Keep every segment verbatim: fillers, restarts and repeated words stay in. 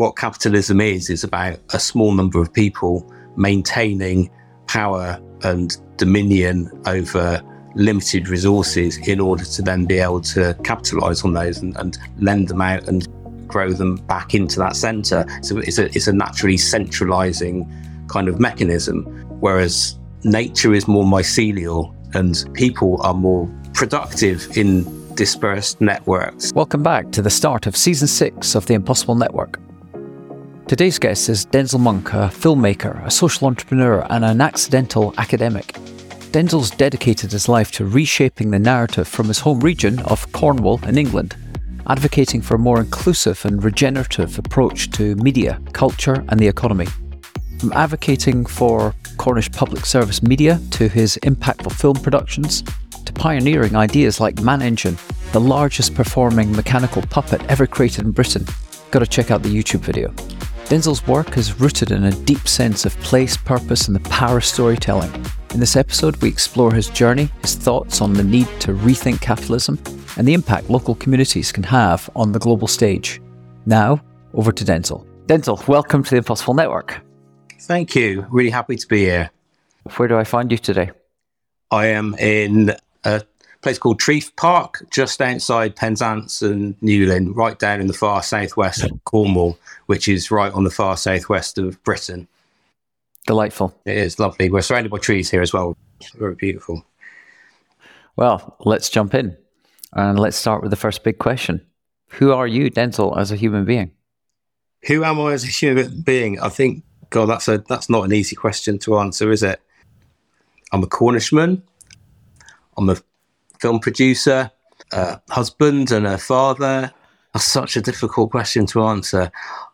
what capitalism is, is about a small number of people maintaining power and dominion over limited resources in order to then be able to capitalize on those and, and lend them out and grow them back into that center. So it's a, it's a naturally centralizing kind of mechanism, whereas nature is more mycelial and people are more productive in dispersed networks. Welcome back to the start of season six of The Impossible Network. Today's guest is Denzil Monk, a filmmaker, a social entrepreneur, and an accidental academic. Denzil's dedicated his life to reshaping the narrative from his home region of Cornwall in England, advocating for a more inclusive and regenerative approach to media, culture, and the economy. From advocating for Cornish public service media to his impactful film productions, to pioneering ideas like Man Engine, the largest performing mechanical puppet ever created in Britain. Gotta check out the YouTube video. Denzil's work is rooted in a deep sense of place, purpose, and the power of storytelling. In this episode, we explore his journey, his thoughts on the need to rethink capitalism, and the impact local communities can have on the global stage. Now, over to Denzil. Denzil, welcome to the Impossible Network. Thank you. Really happy to be here. Where do I find you today? I am in a place called Treath Park, just outside Penzance and Newlyn, right down in the far southwest of Cornwall, which is right on the far southwest of Britain. Delightful. It is lovely. We're surrounded by trees here as well. Very beautiful. Well, let's jump in and let's start with the first big question. Who are you, Denzil, as a human being? Who am I as a human being? I think, God, that's a that's not an easy question to answer, is it? I'm a Cornishman. I'm a film producer, a husband and a father. That's such a difficult question to answer.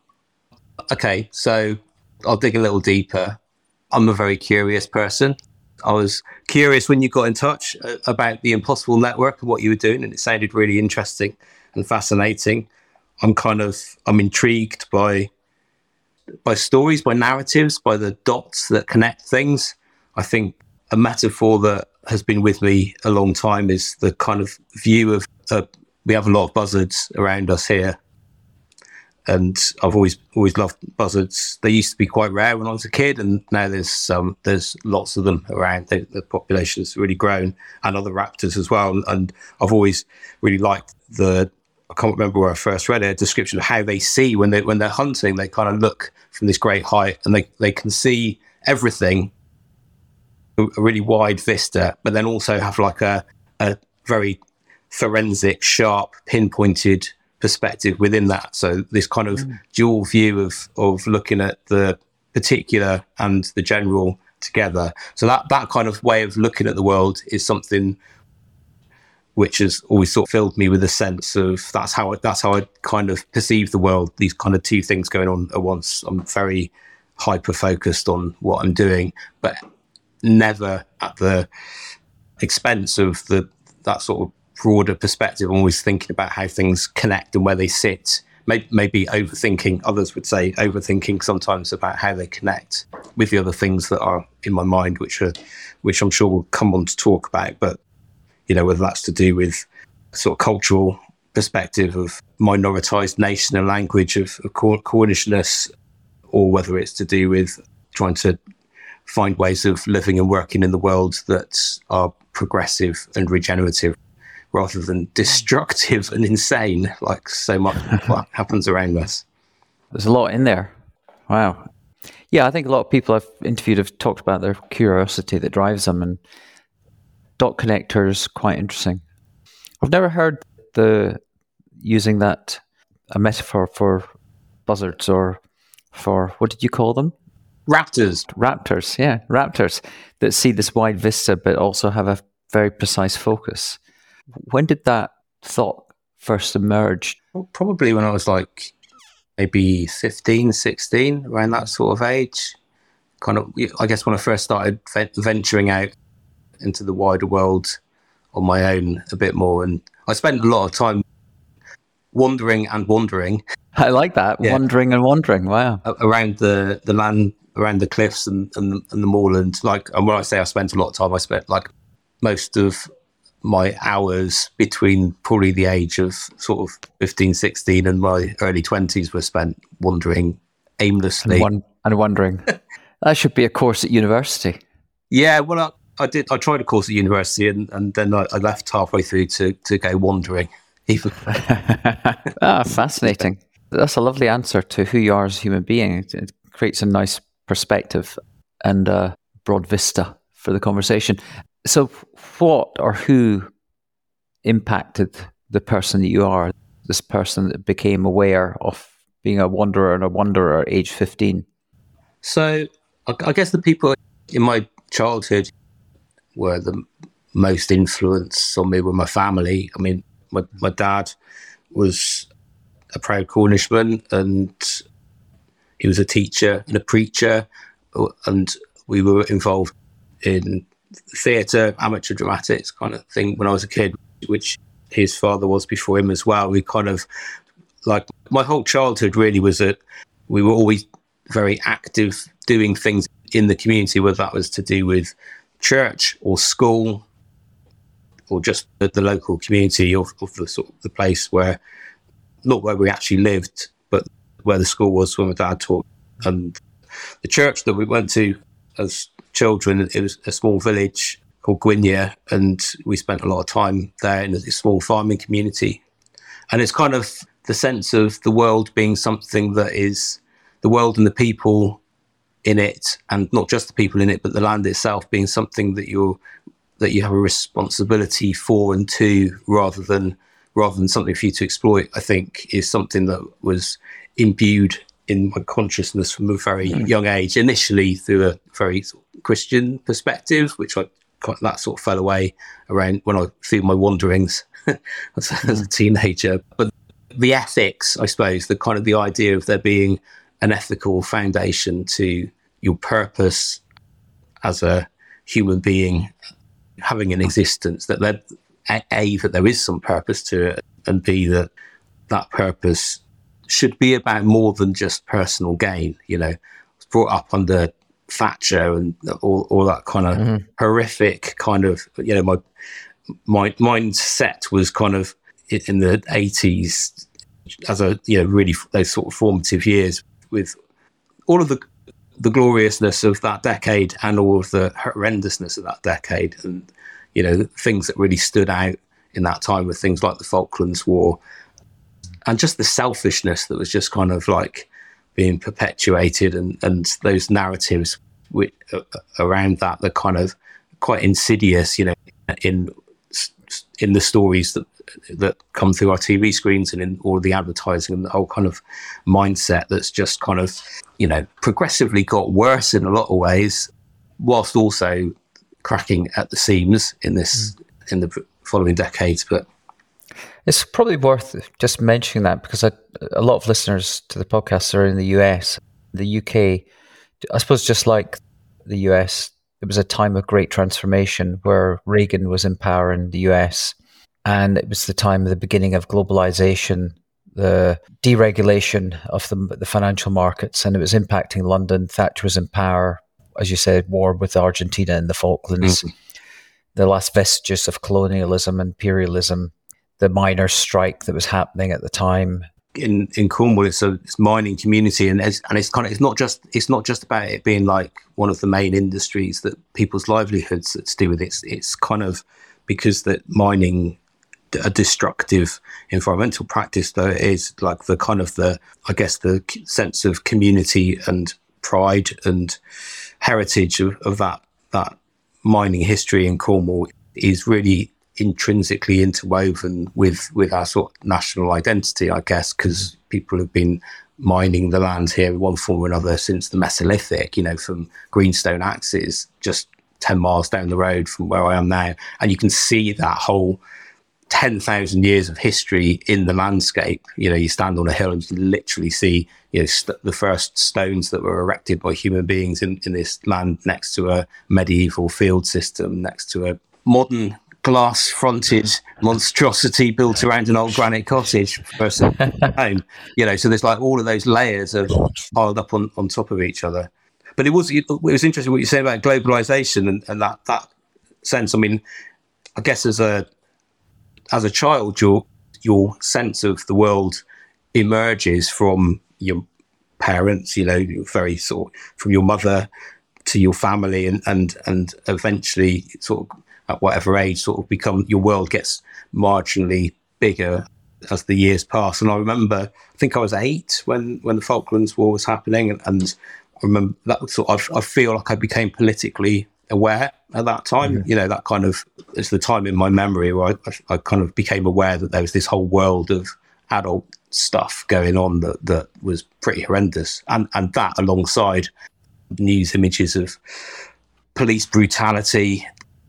Okay, so I'll dig a little deeper. I'm a very curious person. I was curious when you got in touch about the Impossible Network and what you were doing, and it sounded really interesting and fascinating. I'm kind of, I'm intrigued by by stories, by narratives, by the dots that connect things. I think a metaphor that has been with me a long time is the kind of view of, uh, we have a lot of buzzards around us here. And I've always always loved buzzards. They used to be quite rare when I was a kid, and now there's um, there's lots of them around. They, the population has really grown, and other raptors as well. And I've always really liked the, I can't remember where I first read it, a description of how they see when, they, when they're hunting. They kind of look from this great height, and they, they can see everything, a really wide vista, but then also have like a, a very forensic, sharp, pinpointed perspective within that. So this kind of mm. dual view of of looking at the particular and the general together. So that that kind of way of looking at the world is something which has always sort of filled me with a sense of that's how I, that's how I kind of perceive the world. These kind of two things going on at once. I'm very hyper focused on what I'm doing, but never at the expense of the that sort of broader perspective. I'm always thinking about how things connect and where they sit. Maybe, maybe overthinking, others would say overthinking sometimes about how they connect with the other things that are in my mind, which are, which I'm sure we'll come on to talk about. But, you know, whether that's to do with sort of cultural perspective of minoritized nation and language of, of Cornishness, or whether it's to do with trying to find ways of living and working in the world that are progressive and regenerative, rather than destructive and insane, like so much what happens around us. There's a lot in there. Wow. Yeah, I think a lot of people I've interviewed have talked about their curiosity that drives them, and dot connectors, quite interesting. I've never heard the using that a metaphor for buzzards, or for, what did you call them? Raptors. Raptors, yeah, raptors that see this wide vista but also have a very precise focus. When did that thought first emerge? Well, probably when I was like maybe fifteen, sixteen, around that sort of age. Kind of, I guess when I first started venturing out into the wider world on my own a bit more. And I spent a lot of time wandering and wandering. I like that, yeah. Wandering and wandering, wow. Around the, the land, around the cliffs and, and, and the moorland. Like, and when I say I spent a lot of time, I spent like most of my hours between probably the age of sort of fifteen, sixteen and my early twenties were spent wandering aimlessly. And, one, and wondering. That should be a course at university. Yeah, well, I, I did. I tried a course at university, and, and then I, I left halfway through to, to go wandering. Even. Ah, fascinating. That's a lovely answer to who you are as a human being. It, it creates a nice perspective and a broad vista for the conversation. So what or who impacted the person that you are, this person that became aware of being a wanderer and a wanderer at age fifteen? So I, I guess the people in my childhood were the most influence on me were my family. I mean, my, my dad was a proud Cornishman, and he was a teacher and a preacher, and we were involved in theatre, amateur dramatics kind of thing when I was a kid, which his father was before him as well. We kind of, like, my whole childhood really was that we were always very active doing things in the community, whether that was to do with church or school or just the, the local community of, of the sort of the place where, not where we actually lived, but where the school was when my dad taught. And the church that we went to as children, it was a small village called Gwynia, and we spent a lot of time there in a small farming community. And it's kind of the sense of the world being something that is the world and the people in it, and not just the people in it, but the land itself being something that you're that you have a responsibility for and to, rather than rather than something for you to exploit, I think is something that was imbued in my consciousness from a very mm. young age, initially through a very sort of Christian perspective, which I that sort of fell away around when I through my wanderings as, as a teenager. But the ethics, I suppose, the kind of the idea of there being an ethical foundation to your purpose as a human being, having an existence, that there, A, that there is some purpose to it, and B, that that purpose should be about more than just personal gain. You know, I was brought up under Thatcher and all, all that kind of mm-hmm. horrific kind of, you know, my my mindset was kind of in the eighties as a, you know, really those sort of formative years with all of the the gloriousness of that decade and all of the horrendousness of that decade. And, you know, things that really stood out in that time were things like the Falklands War and just the selfishness that was just kind of like being perpetuated, and, and those narratives with, uh, around that, they're kind of quite insidious, you know, in in the stories that that come through our T V screens and in all of the advertising and the whole kind of mindset that's just kind of, you know, progressively got worse in a lot of ways, whilst also cracking at the seams in this mm. in the following decades. But it's probably worth just mentioning that, because I, a lot of listeners to the podcast are in the U S. The U K, I suppose, just like the U S, it was a time of great transformation where Reagan was in power in the U S, and it was the time of the beginning of globalization, the deregulation of the, the financial markets, and it was impacting London. Thatcher was in power, as you said, war with Argentina and the Falklands, mm-hmm. the last vestiges of colonialism, imperialism, the miners' strike that was happening at the time. In in Cornwall, it's a it's mining community, and it's, and it's kind of it's not just it's not just about it being like one of the main industries that people's livelihoods that's to do with it. It's, it's kind of because that mining, a destructive environmental practice, though it is, like the kind of the I guess the sense of community and pride and heritage of, of that that mining history in Cornwall is really intrinsically interwoven with with our sort of national identity, I guess, because people have been mining the land here in one form or another since the Mesolithic, you know, from greenstone axes just ten miles down the road from where I am now. And you can see that whole ten thousand years of history in the landscape. You know, you stand on a hill and you can literally see, you know, st- the first stones that were erected by human beings in, in this land next to a medieval field system, next to a modern glass-fronted monstrosity built around an old granite cottage versus home. You know, so there's like all of those layers of piled up on, on top of each other. But it was it was interesting what you said about globalization and, and that that sense. I mean, I guess as a as a child, your your sense of the world emerges from your parents, you know, very sort of from your mother to your family, and and and eventually, sort of at whatever age, sort of become your world gets marginally bigger as the years pass. And I remember, I think I was eight when when the Falklands War was happening, and, and I remember that was sort of, I feel like I became politically aware at that time. Mm-hmm. You know, that kind of is the time in my memory where I, I kind of became aware that there was this whole world of adult stuff going on that, that was pretty horrendous. And, and that alongside news images of police brutality,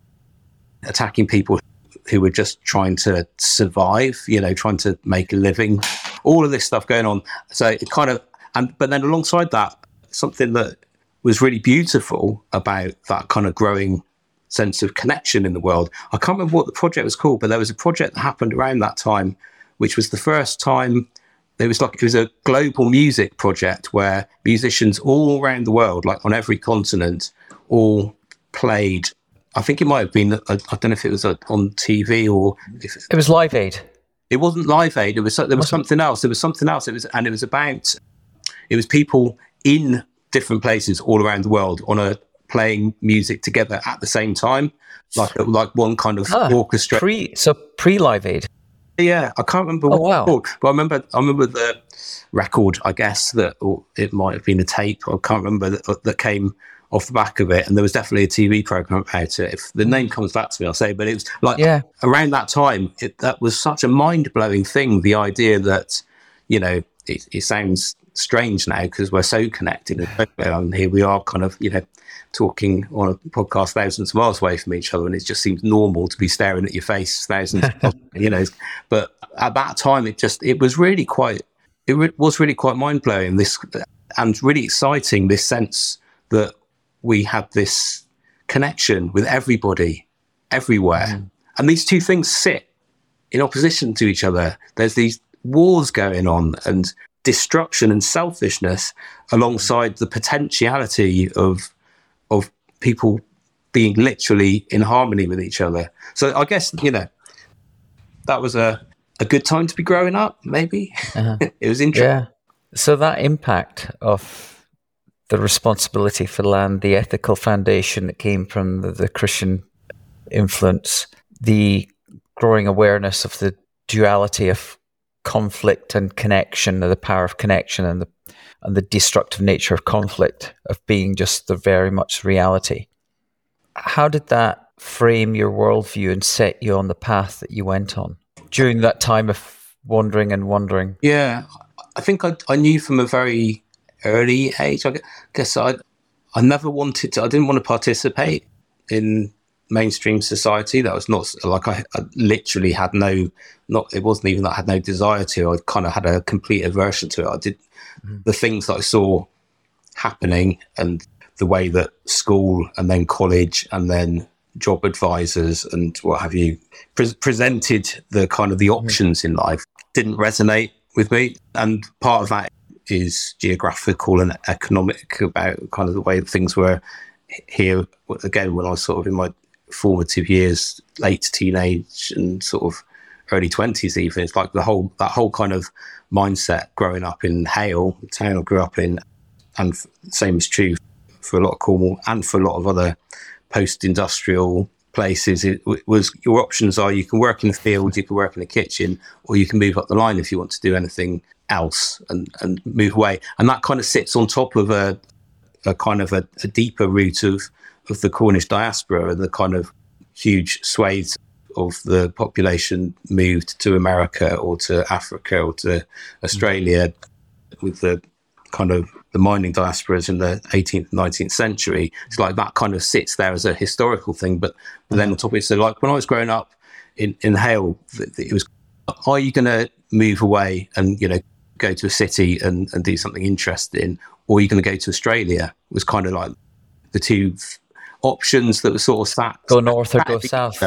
attacking people who were just trying to survive, you know, trying to make a living, all of this stuff going on. So it kind of, and but then alongside that, something that was really beautiful about that kind of growing sense of connection in the world. I can't remember what the project was called, but there was a project that happened around that time, which was the first time there was like, it was a global music project where musicians all around the world, like on every continent, all played. I think it might have been, I don't know if it was on T V or if it was Live Aid. It wasn't Live Aid. It was, there was something else. There was something else. It was, and it was about, it was people in different places all around the world on a playing music together at the same time, like like one kind of ah, orchestra. Pre, so pre Live Aid. Yeah, I can't remember what oh, wow. it's called, but I remember I remember the record. I guess that, or it might have been a tape. I can't remember that, that came off the back of it, and there was definitely a T V program about it. If the name comes back to me, I'll say. But it was like yeah. around that time. It, that was such a mind blowing thing. The idea that, you know, it, it sounds strange now because we're so connected, and here we are, kind of, you know, talking on a podcast thousands of miles away from each other, and it just seems normal to be staring at your face thousands of, you know. But at that time, it just it was really quite it re- was really quite mind blowing. This and really exciting. This sense that we had this connection with everybody, everywhere, mm. and these two things sit in opposition to each other. There's these wars going on and destruction and selfishness alongside the potentiality of of people being literally in harmony with each other. So I guess, you know, that was a, a good time to be growing up, maybe. Uh-huh. It was interesting. Yeah. So that impact of the responsibility for land, the ethical foundation that came from the, the Christian influence, the growing awareness of the duality of conflict and connection, the power of connection, and the and the destructive nature of conflict, of being just the very much reality. How did that frame your worldview and set you on the path that you went on during that time of wandering and wondering? Yeah, I think I, I knew from a very early age. I guess I I never wanted to. I didn't want to participate in mainstream society. That was not like I, I literally had no. Not it wasn't even that I had no desire to. I kind of had a complete aversion to it. I did mm-hmm. the things that I saw happening, and the way that school and then college and then job advisors and what have you pre- presented the kind of the options mm-hmm. in life didn't resonate with me. And part of that is geographical and economic, about kind of the way things were here. Again, when I was sort of in my formative years, late teenage and sort of early twenties even, it's like the whole that whole kind of mindset growing up in Hale, the town I grew up in, and same is true for a lot of Cornwall and for a lot of other post-industrial places. It, it was your options are you can work in the field, you can work in the kitchen, or you can move up the line if you want to do anything else and, and move away. And that kind of sits on top of a, a kind of a, a deeper root of, of the Cornish diaspora, and the kind of huge swathes of the population moved to America or to Africa or to Australia, mm-hmm. with the kind of the mining diasporas in the eighteenth, nineteenth century. It's like that kind of sits there as a historical thing. But, but then on top of it, so like when I was growing up in, in Hale, it was, are you going to move away and, you know, go to a city and, and do something interesting, or are you going to go to Australia? It was kind of like the two options that were sort of sat. Go north or go south.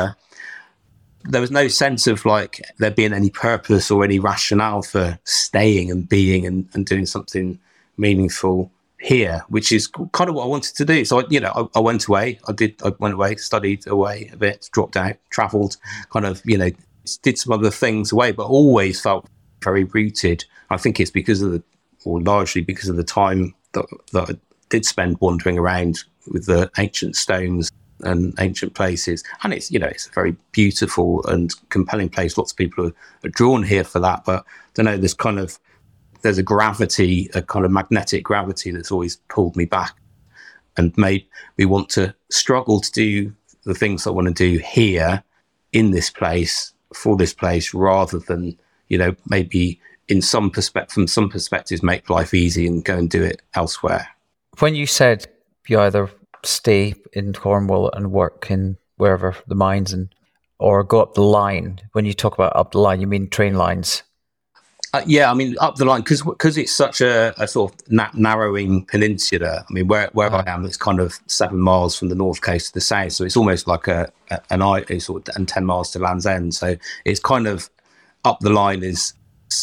There was no sense of like there being any purpose or any rationale for staying and being and, and doing something meaningful here, which is kind of what I wanted to do. So, I, you know, I, I went away. I did. I went away, studied away a bit, dropped out, travelled, kind of, you know, did some other things away, but always felt very rooted. I think it's because of the, or largely because of the time that, that I did spend wandering around with the ancient stones and ancient places. And it's, you know, it's a very beautiful and compelling place. Lots of people are, are drawn here for that. But I don't know, there's kind of, there's a gravity, a kind of magnetic gravity that's always pulled me back and made me want to struggle to do the things I want to do here in this place, for this place, rather than, you know, maybe in some perspective, from some perspectives, make life easy and go and do it elsewhere. When you said you either stay in Cornwall and work in wherever the mines, and or go up the line, when you talk about up the line, you mean train lines? Uh, yeah, I mean, up the line, because because it's such a, a sort of na- narrowing peninsula. I mean, where where uh-huh. I am, it's kind of seven miles from the north coast to the south, so it's almost like a, a an eye, sort of, and ten miles to Land's End. So it's kind of up the line is,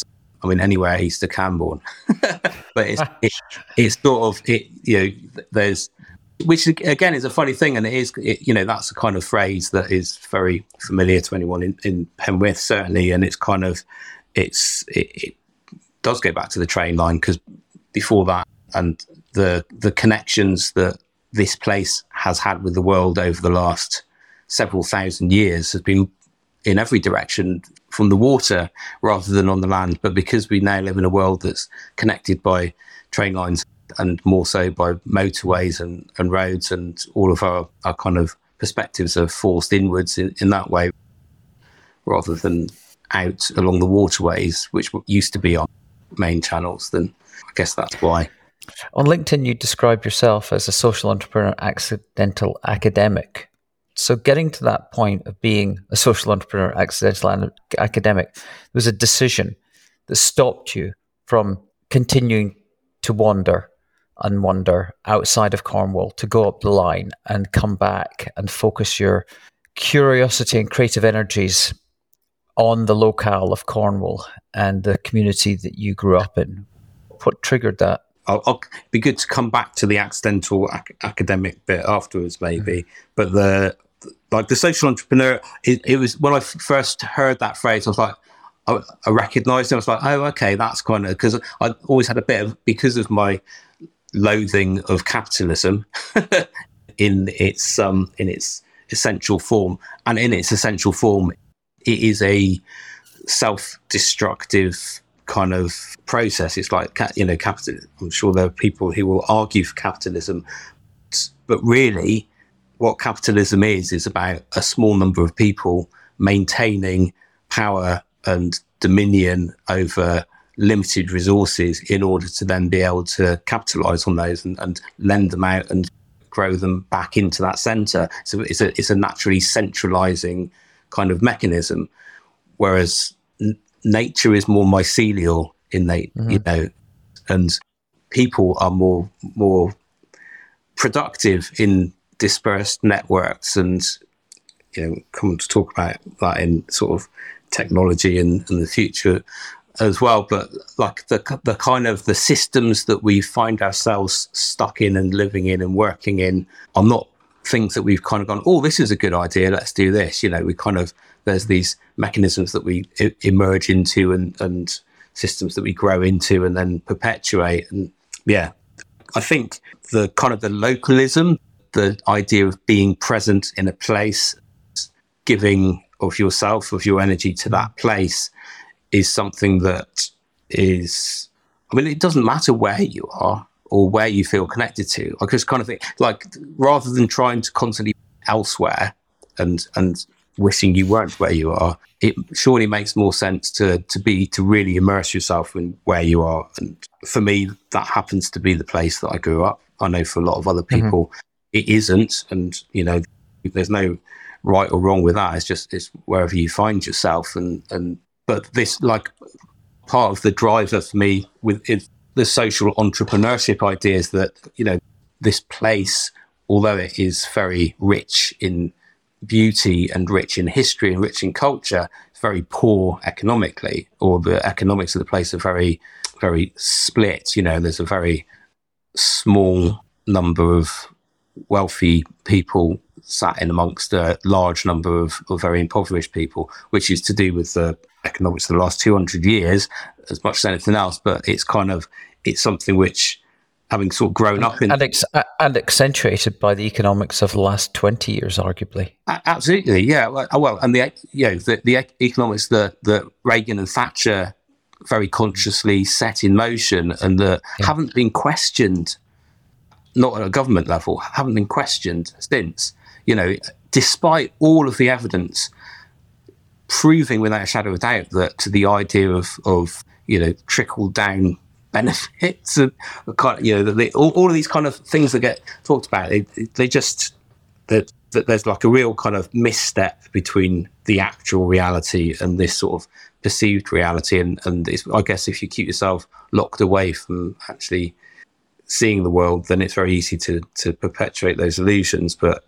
I mean, anywhere east of Camborne, but it's it, it's sort of it. You know, there's, which again is a funny thing, and it is, it, you know, that's a kind of phrase that is very familiar to anyone in, in Penwith, certainly, and it's kind of. It's it, it does go back to the train line, because before that, and the the connections that this place has had with the world over the last several thousand years has been in every direction from the water rather than on the land. But because we now live in a world that's connected by train lines and more so by motorways and, and roads, and all of our, our kind of perspectives are forced inwards in, in that way rather than out along the waterways, which used to be on main channels, then I guess that's why. On LinkedIn, you describe yourself as a social entrepreneur, accidental academic. So getting to that point of being a social entrepreneur, accidental academic, there was a decision that stopped you from continuing to wander and wander outside of Cornwall, to go up the line and come back and focus your curiosity and creative energies on the locale of Cornwall and the community that you grew up in. What triggered that? I'll, I'll be good to come back to the accidental ac- academic bit afterwards, maybe. Mm-hmm. But the like the social entrepreneur, it, it was when I f- first heard that phrase, I was like, I, I recognised it. I was like, oh, okay, that's kind of, because I always had a bit of, because of my loathing of capitalism in its um in its essential form, and in its essential form. It is a self-destructive kind of process. It's like, you know, capital. I'm sure there are people who will argue for capitalism, but really what capitalism is, is about a small number of people maintaining power and dominion over limited resources in order to then be able to capitalize on those and, and lend them out and grow them back into that center. So it's a, it's a naturally centralizing kind of mechanism, whereas n- nature is more mycelial in they, mm-hmm. you know, and people are more more productive in dispersed networks, and you know, come to talk about that in sort of technology and, and the future as well. But like the the kind of the systems that we find ourselves stuck in and living in and working in are not things that we've kind of gone, oh, this is a good idea, let's do this. You know, we kind of, there's these mechanisms that we I- emerge into and, and systems that we grow into and then perpetuate. And yeah, I think the kind of the localism, the idea of being present in a place, giving of yourself, of your energy to that place, is something that is, I mean, it doesn't matter where you are or where you feel connected to. I just kind of think, like, rather than trying to constantly elsewhere and and wishing you weren't where you are, it surely makes more sense to to be to really immerse yourself in where you are. And for me, that happens to be the place that I grew up. I know for a lot of other people, mm-hmm. it isn't, and you know, there's no right or wrong with that. It's just it's wherever you find yourself, and and but this, like, part of the driver for me with it, the social entrepreneurship ideas that, you know, this place, although it is very rich in beauty and rich in history and rich in culture, it's very poor economically, or the economics of the place are very, very split. You know, there's a very small number of wealthy people sat in amongst a large number of, of very impoverished people, which is to do with the economics of the last two hundred years as much as anything else. But it's kind of, it's something which, having sort of grown up in... And, ex- and accentuated by the economics of the last twenty years, arguably. Absolutely, yeah. Well, and the, you know, the, the economics that, that Reagan and Thatcher very consciously set in motion and that yeah. haven't been questioned, not at a government level, haven't been questioned since, you know, despite all of the evidence proving without a shadow of a doubt that the idea of, of you know, trickle-down benefits, and you know, the, all, all of these kind of things that get talked about, they, they just, that there's like a real kind of misstep between the actual reality and this sort of perceived reality. And, and it's, I guess if you keep yourself locked away from actually seeing the world, then it's very easy to, to perpetuate those illusions. But,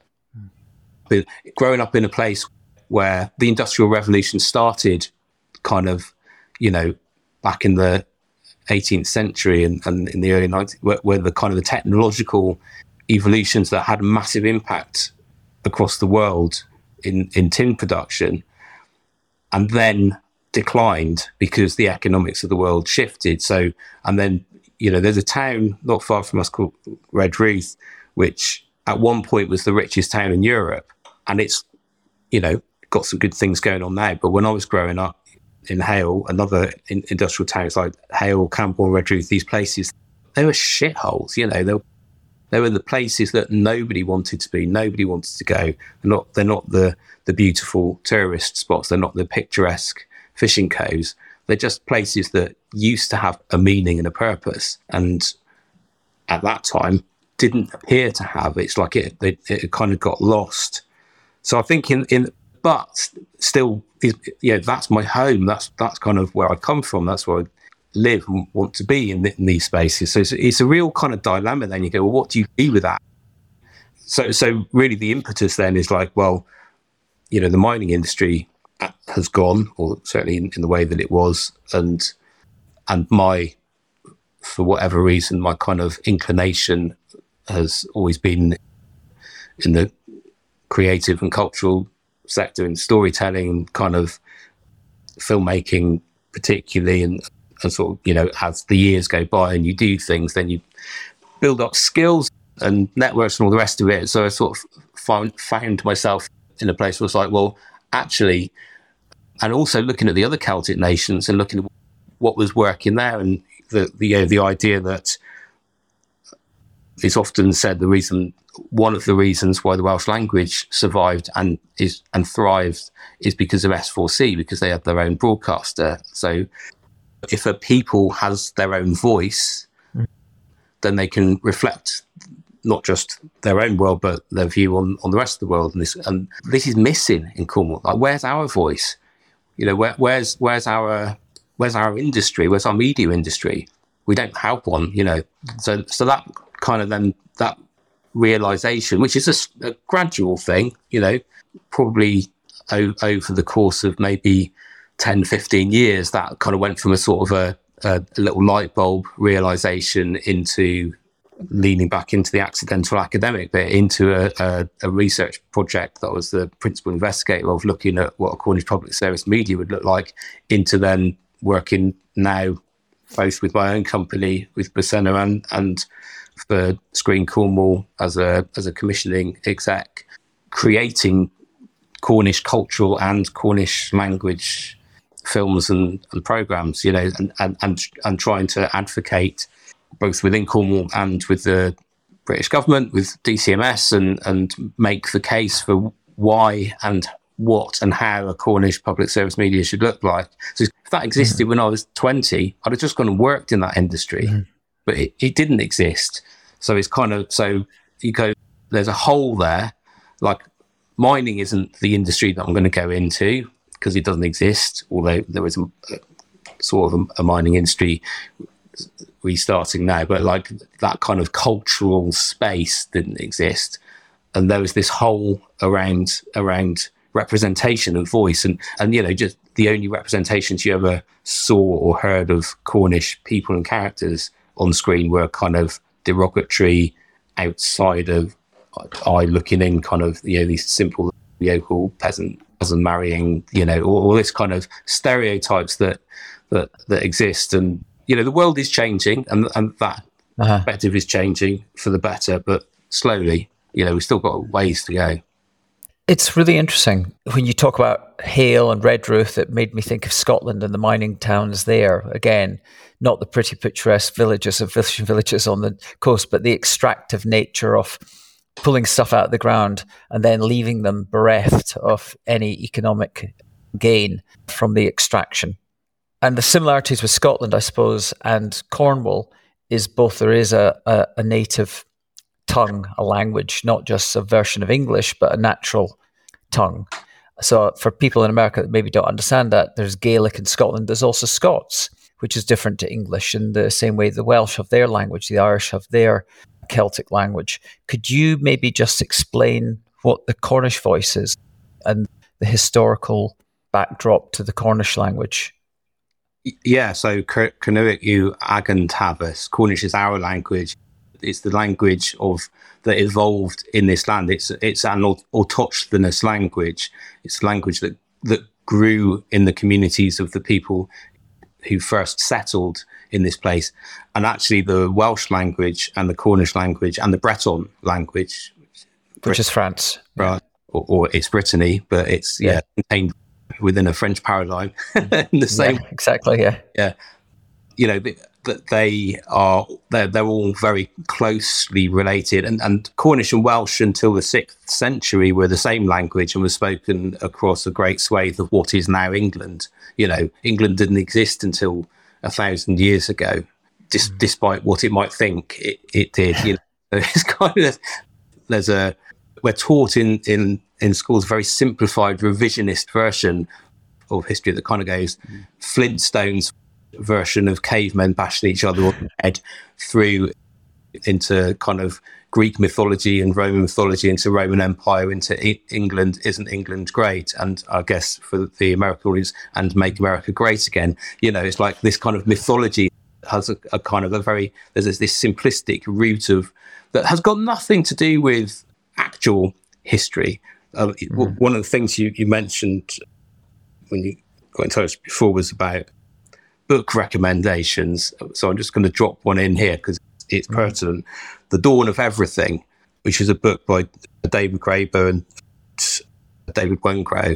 but growing up in a place where the Industrial Revolution started kind of, you know, back in the eighteenth century and, and in the early nineties, where, where the kind of the technological evolutions that had a massive impact across the world in, in tin production, and then declined because the economics of the world shifted. So, and then, you know, there's a town not far from us called Redruth, which at one point was the richest town in Europe. And it's, you know, got some good things going on now. But when I was growing up in Hale, another in, industrial towns like Hale, Camborne, Redruth, these places, they were shitholes, you know, they were, they were the places that nobody wanted to be, nobody wanted to go. They're not, they're not the, the beautiful tourist spots, they're not the picturesque fishing coves. They're just places that used to have a meaning and a purpose, and at that time didn't appear to have. It's like it, it, it kind of got lost. So I think in, in but still, is, you know, that's my home. That's that's kind of where I come from. That's where I live and want to be in, in these spaces. So it's, it's a real kind of dilemma. Then you go, well, what do you do with that? So so really, the impetus then is like, well, you know, the mining industry has gone, or certainly in, in the way that it was, and and my, for whatever reason, my kind of inclination has always been in the creative and cultural sector, in storytelling and kind of filmmaking particularly, and, and sort of, you know, as the years go by and you do things, then you build up skills and networks and all the rest of it. So I sort of found, found myself in a place where it's like, well, actually, and also looking at the other Celtic nations and looking at what was working there, and the the, you know, the idea that it's often said the reason, one of the reasons why the Welsh language survived and is and thrived is because of S four C, because they had their own broadcaster. So if a people has their own voice, mm. then they can reflect not just their own world, but their view on, on the rest of the world. And this and this is missing in Cornwall. Like, where's our voice? You know, where, where's where's our where's our industry? Where's our media industry? We don't have one. You know, so so that kind of then that realization, which is a, a gradual thing, you know, probably o- over the course of maybe ten, fifteen years, that kind of went from a sort of a, a, a little light bulb realization into leaning back into the accidental academic bit, into a, a, a research project that was the principal investigator of, looking at what a Cornish public service media would look like, into then working now both with my own company, with Bocena, and, and for Screen Cornwall as a as a commissioning exec, creating Cornish cultural and Cornish language films and, and programmes, you know, and, and, and, and trying to advocate both within Cornwall and with the British government, with D C M S, and, and make the case for why and what and how a Cornish public service media should look like. So if that existed mm-hmm. when I was twenty, I'd have just gone and worked in that industry, mm-hmm. but it, it didn't exist. So it's kind of, so you go, there's a hole there. Like, mining isn't the industry that I'm going to go into because it doesn't exist, although there is a, a sort of a, a mining industry restarting now, but like that kind of cultural space didn't exist. And there was this hole around around representation and voice, and and you know, just the only representations you ever saw or heard of Cornish people and characters on screen were kind of derogatory outside of eye looking in, kind of, you know, these simple yokel peasant cousin marrying, you know, all, all this kind of stereotypes that that that exist. And you know, the world is changing, and and that uh-huh. perspective is changing for the better, but slowly. You know, we've still got ways to go. It's really interesting when you talk about Hale and Redruth. It made me think of Scotland and the mining towns there. Again, not the pretty picturesque villages of fishing villages on the coast, but the extractive nature of pulling stuff out of the ground and then leaving them bereft of any economic gain from the extraction. And the similarities with Scotland, I suppose, and Cornwall is both there is a, a, a native tongue, a language, not just a version of English, but a natural tongue. So for people in America that maybe don't understand that, there's Gaelic in Scotland. There's also Scots, which is different to English in the same way the Welsh have their language, the Irish have their Celtic language. Could you maybe just explain what the Cornish voice is and the historical backdrop to the Cornish language? Yeah, so Cynwyk yw Agan Tafus. Cornish is our language. It's the language of that evolved in this land. It's it's an autochthonous language. It's a language that, that grew in the communities of the people who first settled in this place. And actually the Welsh language and the Cornish language and the Breton language, which Brit- is France, right? Or, or it's Brittany, but it's yeah, yeah contained within a French paradigm. in the same, yeah, exactly. Yeah, yeah. You know that they are they're, they're all very closely related, and, and Cornish and Welsh until the sixth century were the same language and were spoken across a great swathe of what is now England. You know, England didn't exist until a thousand years ago, dis- mm. despite what it might think it, it did. You know, it's kind of there's a we're taught in in in schools a very simplified revisionist version of history that kind of goes mm. Flintstones version of cavemen bashing each other on the head through into kind of Greek mythology and Roman mythology into Roman Empire into e- England. Isn't England great? And I guess for the American audience, and make America great again. You know, it's like this kind of mythology has a, a kind of a very there's this, this simplistic root of that has got nothing to do with actual history. Uh, mm-hmm. One of the things you, you mentioned when you got in touch before was about book recommendations. So I'm just going to drop one in here because it's pertinent. The Dawn of Everything, which is a book by David Graeber and David Wengrow.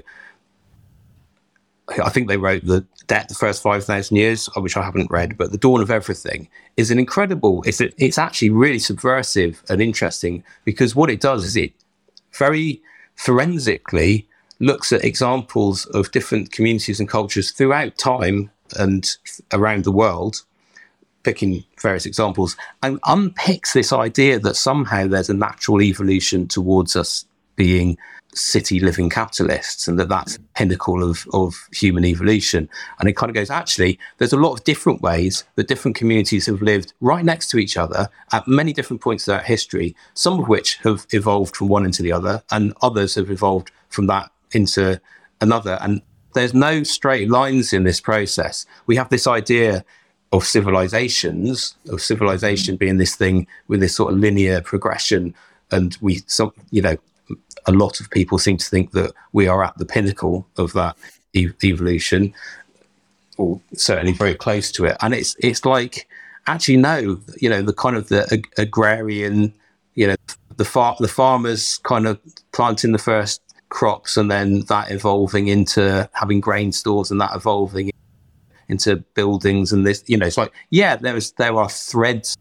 I think they wrote the Debt the First five thousand Years, which I haven't read, but The Dawn of Everything is an incredible, it's, a, it's actually really subversive and interesting because what it does is it very forensically looks at examples of different communities and cultures throughout time and around the world, picking various examples, and unpicks this idea that somehow there's a natural evolution towards us being city living capitalists and that that's the pinnacle of, of human evolution. And it kind of goes, actually, there's a lot of different ways that different communities have lived right next to each other at many different points throughout history, some of which have evolved from one into the other, and others have evolved from that into another. And there's no straight lines in this process. We have this idea of civilizations, of civilization being this thing with this sort of linear progression. And we, some, you know, a lot of people seem to think that we are at the pinnacle of that e- evolution, or certainly very close to it. And it's it's like, actually, no, you know, the kind of the ag- agrarian, you know, the far, the farmers kind of planting the first crops and then that evolving into having grain stores and that evolving into buildings and this, you know, it's like, yeah, there's there are threads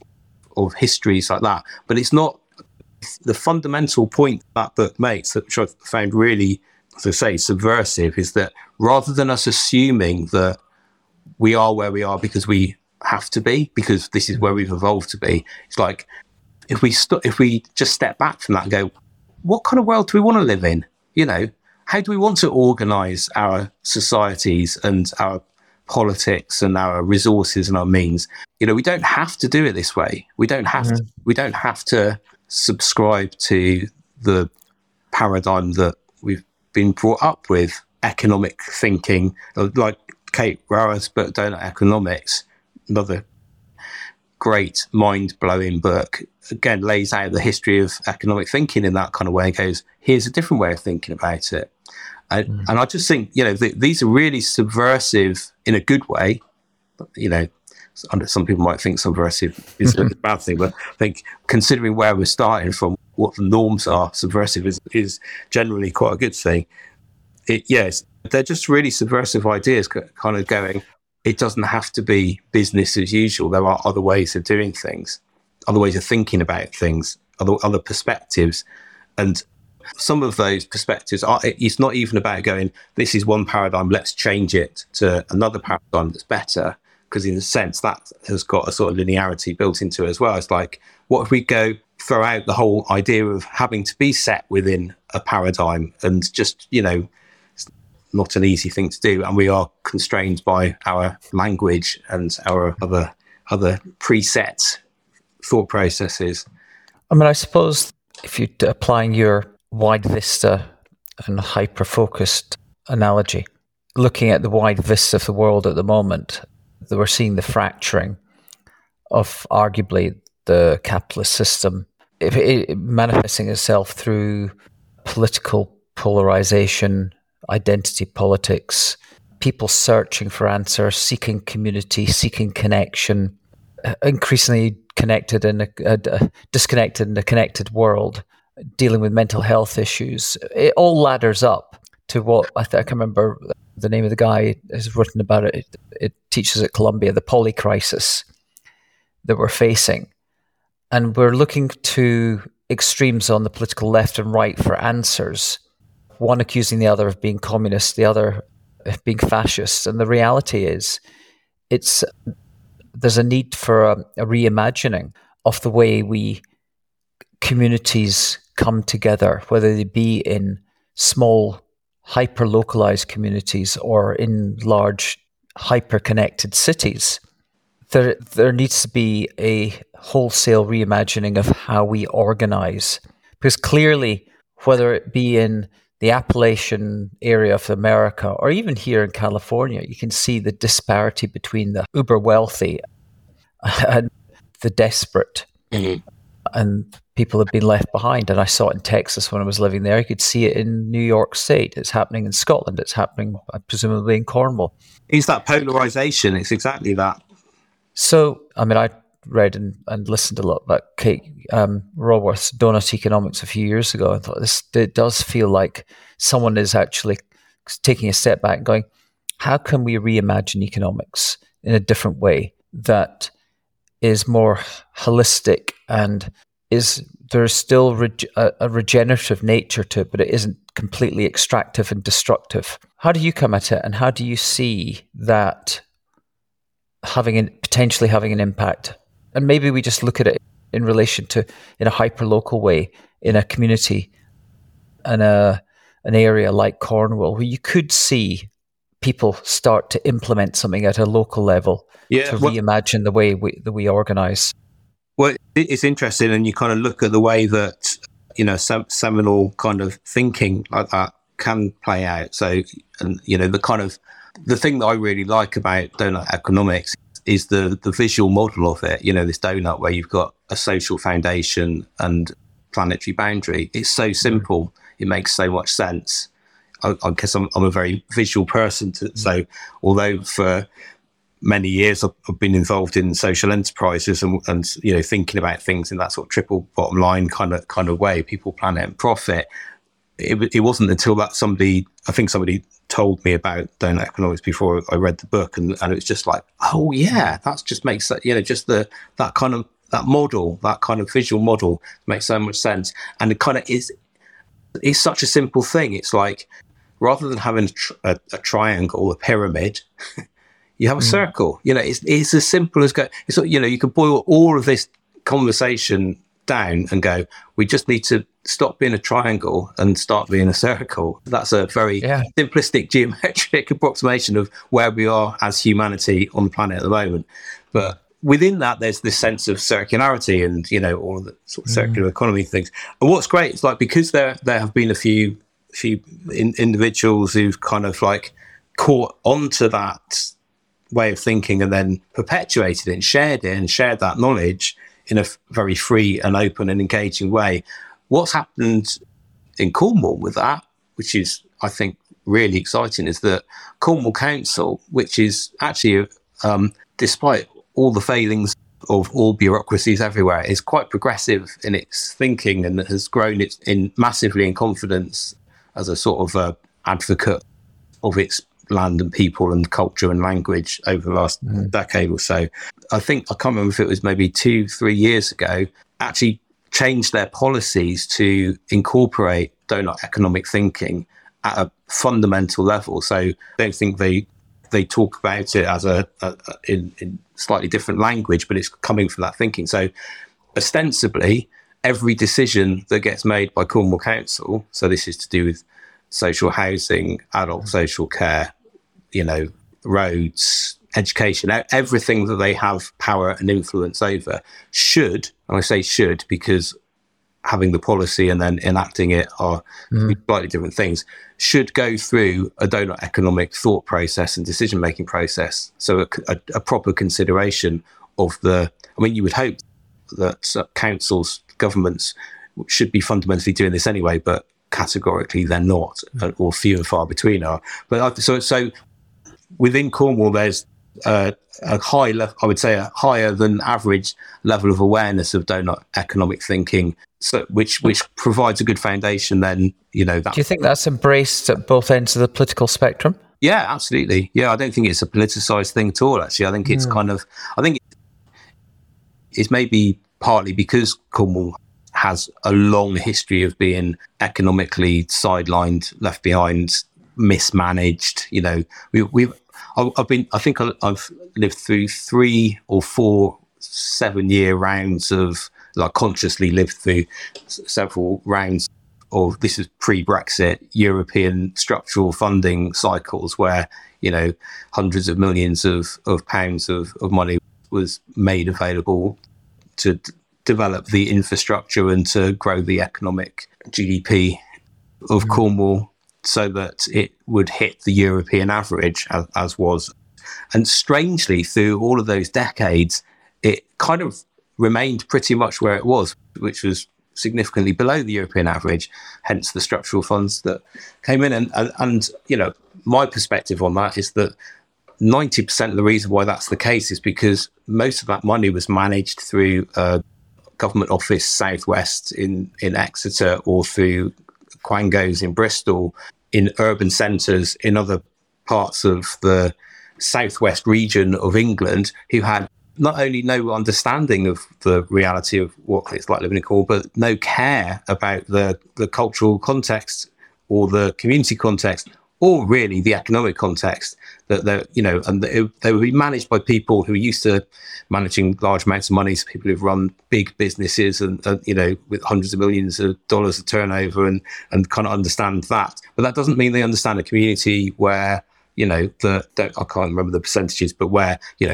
of histories like that, but it's not the fundamental point that book makes, which I found really, as I say, subversive, is that rather than us assuming that we are where we are because we have to be, because this is where we've evolved to be, it's like if we st- if we just step back from that and go, what kind of world do we want to live in? You know, how do we want to organise our societies and our politics and our resources and our means? You know, we don't have to do it this way. We don't have mm-hmm. to. We don't have to subscribe to the paradigm that we've been brought up with. Economic thinking, like Kate Raworth's book, Donut Economics, another great mind-blowing book, again, lays out the history of economic thinking in that kind of way and goes, here's a different way of thinking about it. And, mm. and I just think, you know, th- these are really subversive in a good way. You know, some people might think subversive is a bad thing, but I think considering where we're starting from, what the norms are, subversive is, is generally quite a good thing. It, yes, they're just really subversive ideas, kind of going, it doesn't have to be business as usual. There are other ways of doing things, other ways of thinking about things, other, other perspectives. And some of those perspectives are, it's not even about going, this is one paradigm, let's change it to another paradigm that's better. Because in a sense, that has got a sort of linearity built into it as well. It's like, what if we go throw out the whole idea of having to be set within a paradigm and just, you know, it's not an easy thing to do. And we are constrained by our language and our other, other preset thought processes. I mean, I suppose if you're applying your wide vista and hyper-focused analogy, looking at the wide vista of the world at the moment, that we're seeing the fracturing of arguably the capitalist system, it, it, manifesting itself through political polarization, identity politics, people searching for answers, seeking community, seeking connection, increasingly connected in a, a, a disconnected in a connected world, dealing with mental health issues. It all ladders up to what I, th- I can remember the name of the guy has written about it. It, it teaches at Columbia, the polycrisis that we're facing. And we're looking to extremes on the political left and right for answers, one accusing the other of being communist, the other of being fascist. And the reality is it's there's a need for a, a reimagining of the way we communities come together, whether they be in small hyper-localized communities or in large hyper-connected cities. There, there needs to be a wholesale reimagining of how we organize. Because clearly, whether it be in the Appalachian area of America or even here in California, you can see the disparity between the uber wealthy and the desperate. Mm-hmm. And people have been left behind. And I saw it in Texas when I was living there. You could see it in New York State. It's happening in Scotland. It's happening, presumably, in Cornwall. It's that polarization. It's exactly that. So, I mean, I read and, and listened a lot about Kate um, Raworth's Donut Economics a few years ago. I thought this it does feel like someone is actually taking a step back and going, how can we reimagine economics in a different way that is more holistic and is there's still reg- a, a regenerative nature to it, but it isn't completely extractive and destructive. How do you come at it, and how do you see that having an, potentially having an impact? And maybe we just look at it in relation to in a hyper-local way in a community and a an area like Cornwall, where you could see people start to implement something at a local level yeah, to well, reimagine the way we that we organise. Well, it's interesting, and you kind of look at the way that, you know, sem- seminal kind of thinking like that can play out. So, and you know, the kind of the thing that I really like about donut economics is the the visual model of it. You know, this donut where you've got a social foundation and planetary boundary. It's so simple. It makes so much sense. I, I guess I'm, I'm a very visual person, to, so although for many years I've, I've been involved in social enterprises and, and you know thinking about things in that sort of triple bottom line kind of kind of way, people, planet, and profit. It, it wasn't until that somebody, I think somebody told me about donut economics before I read the book, and, and it was just like, oh yeah, that just makes you know just the that kind of that model, that kind of visual model makes so much sense, and it kind of is. It's such a simple thing. It's like, rather than having a, tr- a, a triangle or a pyramid, you have a mm. circle. You know, it's it's as simple as go. It's you know, you could boil all of this conversation down and go, we just need to stop being a triangle and start being a circle. That's a very yeah. simplistic geometric approximation of where we are as humanity on the planet at the moment. But within that, there's this sense of circularity and, you know, all of the sort of circular mm. economy things. And what's great is like, because there there have been a few few in, individuals who've kind of like caught onto that way of thinking and then perpetuated it and shared it and shared that knowledge in a f- very free and open and engaging way. What's happened in Cornwall with that, which is, I think, really exciting, is that Cornwall Council, which is actually, um, despite all the failings of all bureaucracies everywhere, is quite progressive in its thinking and has grown its in massively in confidence as a sort of uh, advocate of its land and people and culture and language over the last mm. decade or so. I think, I can't remember if it was maybe two, three years ago, actually changed their policies to incorporate donut economic thinking at a fundamental level. So I don't think they they talk about it as a, a, a in, in slightly different language, but it's coming from that thinking. So ostensibly, every decision that gets made by Cornwall Council, so this is to do with social housing, adult social care, you know, roads, education, everything that they have power and influence over should, and I say should because having the policy and then enacting it are mm-hmm. slightly different things, should go through a donut economic thought process and decision-making process. So a, a, a proper consideration of the, I mean, you would hope that uh, councils, governments should be fundamentally doing this anyway, but categorically they're not, mm-hmm. or few and far between are. But so, so within Cornwall, there's uh, a high level, I would say a higher than average level of awareness of donut economic thinking, so which which provides a good foundation. Then, you know, that. Do you think that's embraced at both ends of the political spectrum? Yeah, absolutely. Yeah, I don't think it's a politicized thing at all. Actually, I think it's mm. kind of, I think it's maybe partly because Cornwall has a long history of being economically sidelined, left behind, mismanaged. You know, we, we've. I've been. I think I've lived through three or four seven-year rounds of, like, consciously lived through several rounds of, this is pre-Brexit, European structural funding cycles where, you know, hundreds of millions of, of pounds of, of money was made available to d- develop the infrastructure and to grow the economic G D P of mm. Cornwall, so that it would hit the European average, as, as was. And strangely, through all of those decades, it kind of remained pretty much where it was, which was significantly below the European average, hence the structural funds that came in. And, and, and you know, my perspective on that is that ninety percent of the reason why that's the case is because most of that money was managed through a government office southwest in, in Exeter, or through Quangos in Bristol, in urban centres in other parts of the southwest region of England, who had not only no understanding of the reality of what it's like living in Cornwall, but no care about the, the cultural context or the community context, or really the economic context. That they, you know, and they, they would be managed by people who are used to managing large amounts of money, so people who've run big businesses and, and you know, with hundreds of millions of dollars of turnover, and and kind of understand that. But that doesn't mean they understand a community where, you know, the, the I can't remember the percentages, but where, you know,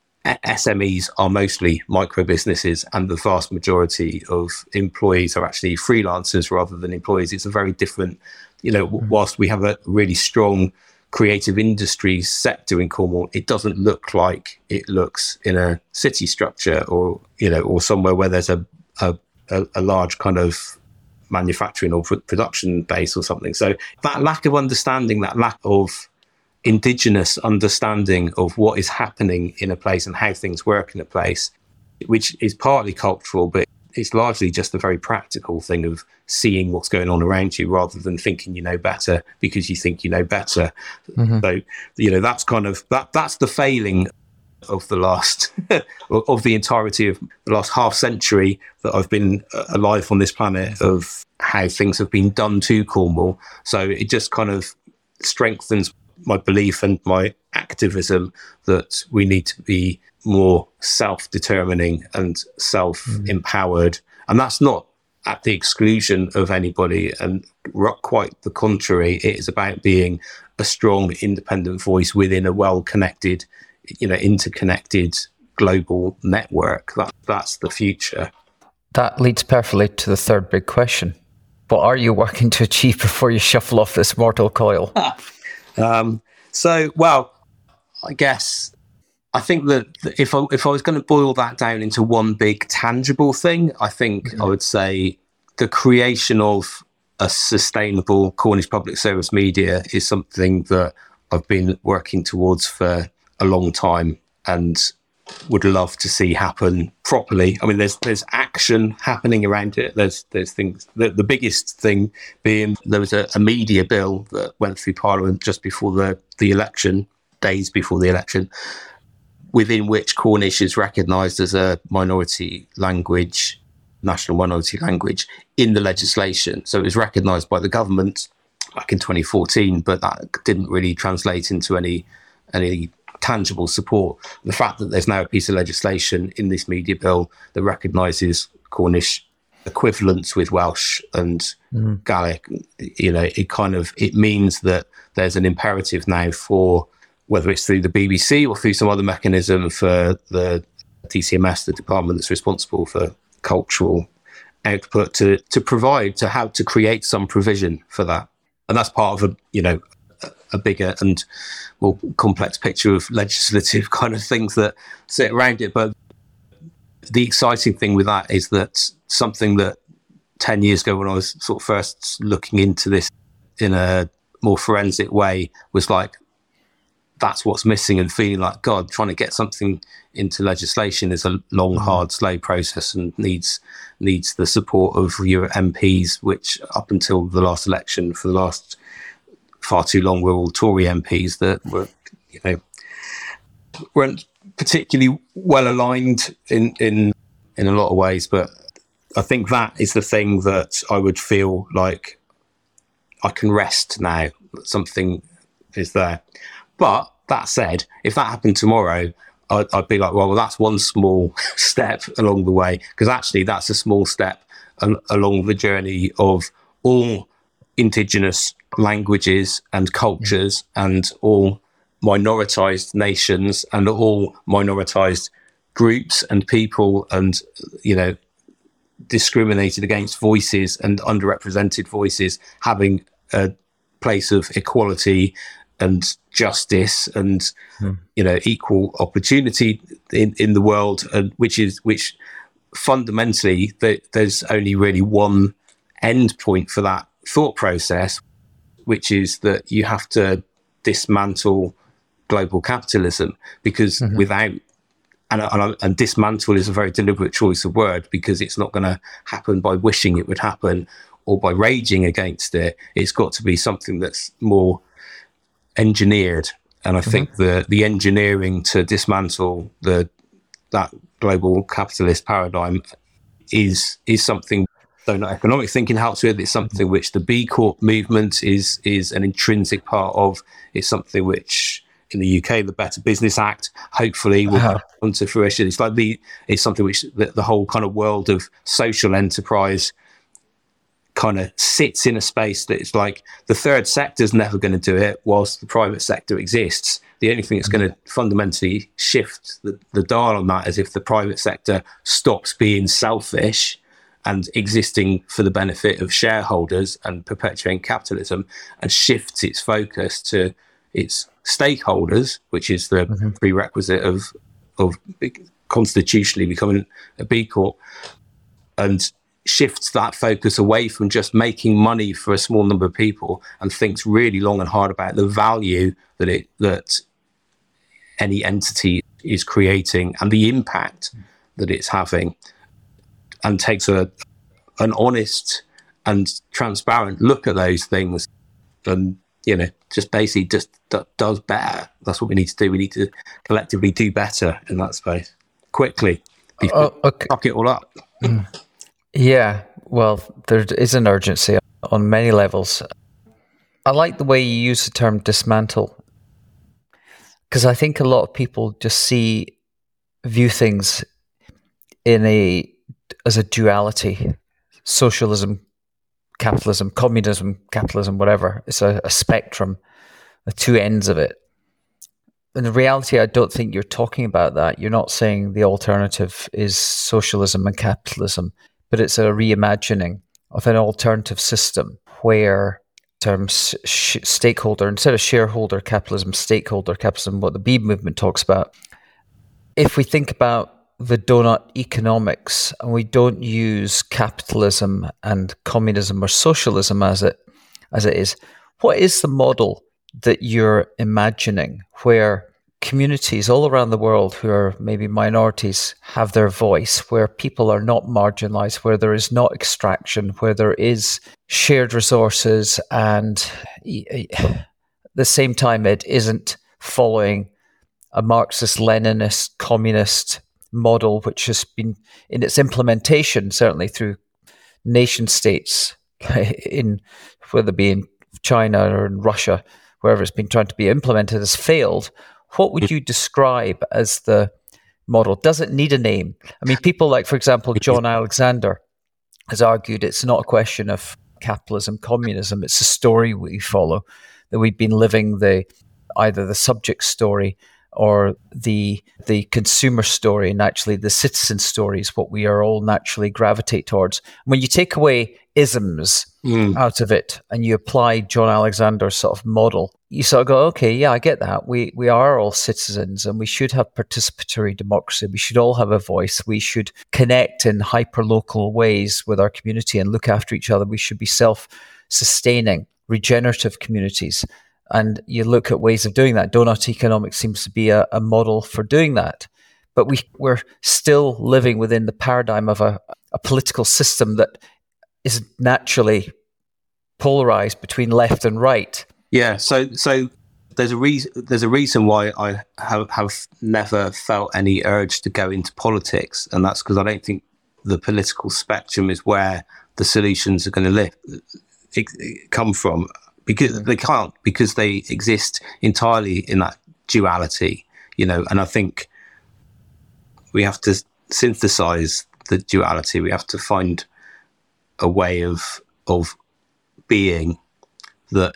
S M Es are mostly micro businesses and the vast majority of employees are actually freelancers rather than employees. It's a very different, you know, mm-hmm. whilst we have a really strong creative industries sector in Cornwall, it doesn't look like it looks in a city structure, or, you know, or somewhere where there's a a, a large kind of manufacturing or production base or something. So that lack of understanding, that lack of indigenous understanding of what is happening in a place and how things work in a place, which is partly cultural, but it's largely just a very practical thing of seeing what's going on around you rather than thinking you know better because you think you know better. Mm-hmm. So, you know, that's kind of, that that's the failing of the last, of the entirety of the last half century that I've been alive on this planet, of how things have been done to Cornwall. So it just kind of strengthens my belief and my activism that we need to be more self-determining and self-empowered. Mm. And that's not at the exclusion of anybody, and quite the contrary. It is about being a strong, independent voice within a well-connected, you know, interconnected global network. That, that's the future. That leads perfectly to the third big question. What are you working to achieve before you shuffle off this mortal coil? um, so, well, I guess I think that if I, if I was going to boil that down into one big tangible thing, I think mm-hmm. I would say the creation of a sustainable Cornish public service media is something that I've been working towards for a long time and would love to see happen properly. I mean, there's there's action happening around it. There's there's things. The, the biggest thing being there was a, a media bill that went through Parliament just before the, the election, days before the election, within which Cornish is recognised as a minority language, national minority language in the legislation. So it was recognised by the government back in twenty fourteen, but that didn't really translate into any any tangible support. The fact that there's now a piece of legislation in this media bill that recognises Cornish equivalents with Welsh and mm. Gaelic, you know, it kind of, it means that there's an imperative now for, whether it's through the B B C or through some other mechanism, for the D C M S, the department that's responsible for cultural output, to to provide, to how to create some provision for that. And that's part of a, you know, a bigger and more complex picture of legislative kind of things that sit around it. But the exciting thing with that is that something that ten years ago, when I was sort of first looking into this in a more forensic way, was like, that's what's missing, and feeling like, God, trying to get something into legislation is a long, hard, slow process and needs needs the support of your M Ps, which up until the last election, for the last far too long, were all Tory M Ps that were, you know, weren't particularly well aligned in, in, in a lot of ways. But I think that is the thing that I would feel like I can rest now, that something is there. But that said, if that happened tomorrow, I'd, I'd be like, well, well, that's one small step along the way, because actually that's a small step al- along the journey of all Indigenous languages and cultures and all minoritized nations and all minoritized groups and people and, you know, discriminated against voices and underrepresented voices having a place of equality and justice and hmm. you know, equal opportunity in, in the world, and which is which fundamentally the, there's only really one end point for that thought process, which is that you have to dismantle global capitalism, because mm-hmm. without and, and, and dismantle is a very deliberate choice of word, because it's not going to happen by wishing it would happen or by raging against it. It's got to be something that's more engineered, and I mm-hmm. think the the engineering to dismantle the that global capitalist paradigm is is something. So not economic thinking helps with. It's something which the B Corp movement is is an intrinsic part of. It's something which in the U K the Better Business Act hopefully will uh-huh. come to fruition. It's like the it's something which the, the whole kind of world of social enterprise kind of sits in a space that it's like the third sector is never going to do it whilst the private sector exists. The only thing that's mm-hmm. going to fundamentally shift the, the dial on that is if the private sector stops being selfish and existing for the benefit of shareholders and perpetuating capitalism, and shifts its focus to its stakeholders, which is the mm-hmm. prerequisite of of constitutionally becoming a B Corp, and shifts that focus away from just making money for a small number of people, and thinks really long and hard about the value that it that any entity is creating and the impact that it's having, and takes a an honest and transparent look at those things, and you know, just basically just d- does better. That's what we need to do. We need to collectively do better in that space quickly before uh, okay. fuck it all up. Mm. Yeah, well, there is an urgency on many levels. I like the way you use the term dismantle, because I think a lot of people just see, view things in a as a duality: socialism, capitalism, communism, capitalism, whatever. It's a, a spectrum, the two ends of it. In reality, I don't think you're talking about that. You're not saying the alternative is socialism and capitalism, but it's a reimagining of an alternative system where terms sh- stakeholder, instead of shareholder capitalism, stakeholder capitalism, what the B movement talks about, if we think about the donut economics and we don't use capitalism and communism or socialism as it as it is, what is the model that you're imagining where communities all around the world who are maybe minorities have their voice, where people are not marginalized, where there is not extraction, where there is shared resources, and at the same time it isn't following a Marxist, Leninist, communist model, which has been in its implementation, certainly through nation states, in whether it be in China or in Russia, wherever it's been trying to be implemented, has failed. What would you describe as the model? Does it need a name? I mean, people like, for example, John Alexander has argued it's not a question of capitalism, communism. It's a story we follow, that we've been living the either the subject story or the the consumer story, and actually the citizen story is what we are all naturally gravitate towards. When you take away isms mm. out of it and you apply John Alexander's sort of model, you sort of go, okay, yeah, I get that. We we are all citizens and we should have participatory democracy. We should all have a voice. We should connect in hyper-local ways with our community and look after each other. We should be self-sustaining, regenerative communities. And you look at ways of doing that. Donut economics seems to be a, a model for doing that. But we, we're still living within the paradigm of a, a political system that is naturally polarized between left and right. Yeah, so so there's a reason there's a reason why I have, have never felt any urge to go into politics, and that's because I don't think the political spectrum is where the solutions are going to live, it, it come from. Because they can't, because they exist entirely in that duality, you know, and I think we have to synthesize the duality. We have to find a way of of being that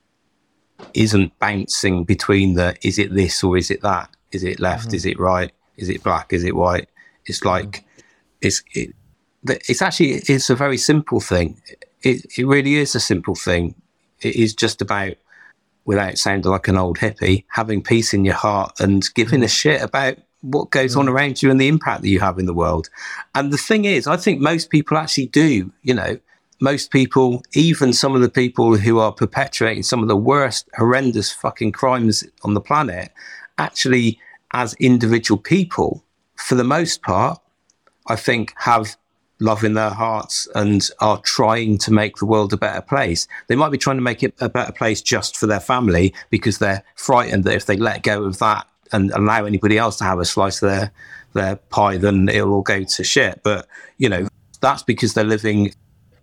isn't bouncing between the is it this or is it that? Is it left? Mm-hmm. Is it right? Is it black? Is it white? It's like mm-hmm. it's it, it's actually it's a very simple thing. It it really is a simple thing. It is just about, without sounding like an old hippie, having peace in your heart and giving a shit about what goes on around you and the impact that you have in the world. And the thing is, I think most people actually do, you know, most people, even some of the people who are perpetuating some of the worst, horrendous fucking crimes on the planet, actually, as individual people, for the most part, I think have love in their hearts and are trying to make the world a better place. They might be trying to make it a better place just for their family because they're frightened that if they let go of that and allow anybody else to have a slice of their, their pie, then it'll all go to shit. But, you know, that's because they're living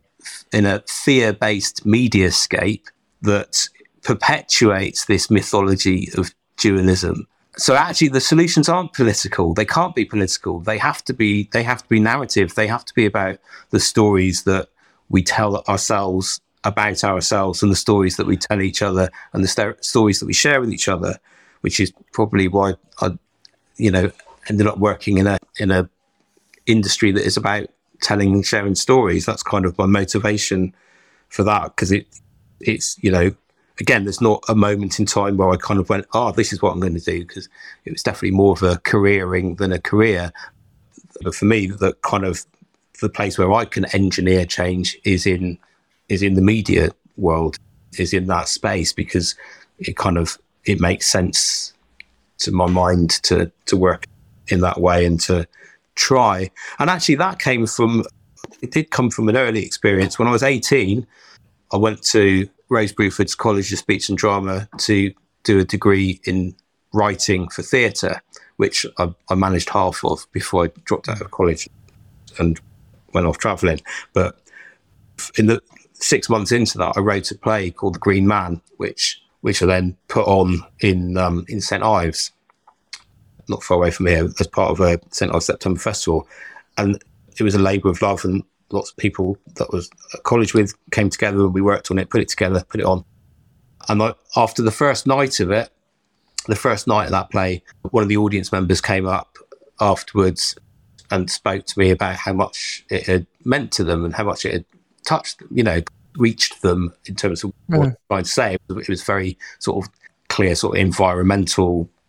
in a fear-based mediascape that perpetuates this mythology of dualism. So actually the solutions aren't political. They can't be political. They have to be, they have to be narrative. They have to be about the stories that we tell ourselves about ourselves and the stories that we tell each other and the st- stories that we share with each other, which is probably why I, you know, ended up working in a, in a industry that is about telling and sharing stories. That's kind of my motivation for that. Because it, it's, you know, again, there's not a moment in time where I kind of went, oh, this is what I'm going to do, because it was definitely more of a careering than a career. But for me, the kind of the place where I can engineer change is in is in the media world, is in that space, because it kind of it makes sense to my mind to to work in that way and to try. And actually, that came from it did come from an early experience. When I was eighteen, I went to Rose Bruford's College of Speech and Drama to do a degree in writing for theatre, which I, I managed half of before I dropped out of college and went off travelling. But in the six months into that, I wrote a play called The Green Man, which which I then put on in um, in Saint Ives, not far away from here, as part of a Saint Ives September Festival. And it was a labour of love, and lots of people that I was at college with came together and we worked on it, put it together, put it on. And I, after the first night of it, the first night of that play, one of the audience members came up afterwards and spoke to me about how much it had meant to them and how much it had touched, you know, reached them in terms of what mm. I was trying to say. It was very sort of clear, sort of environmental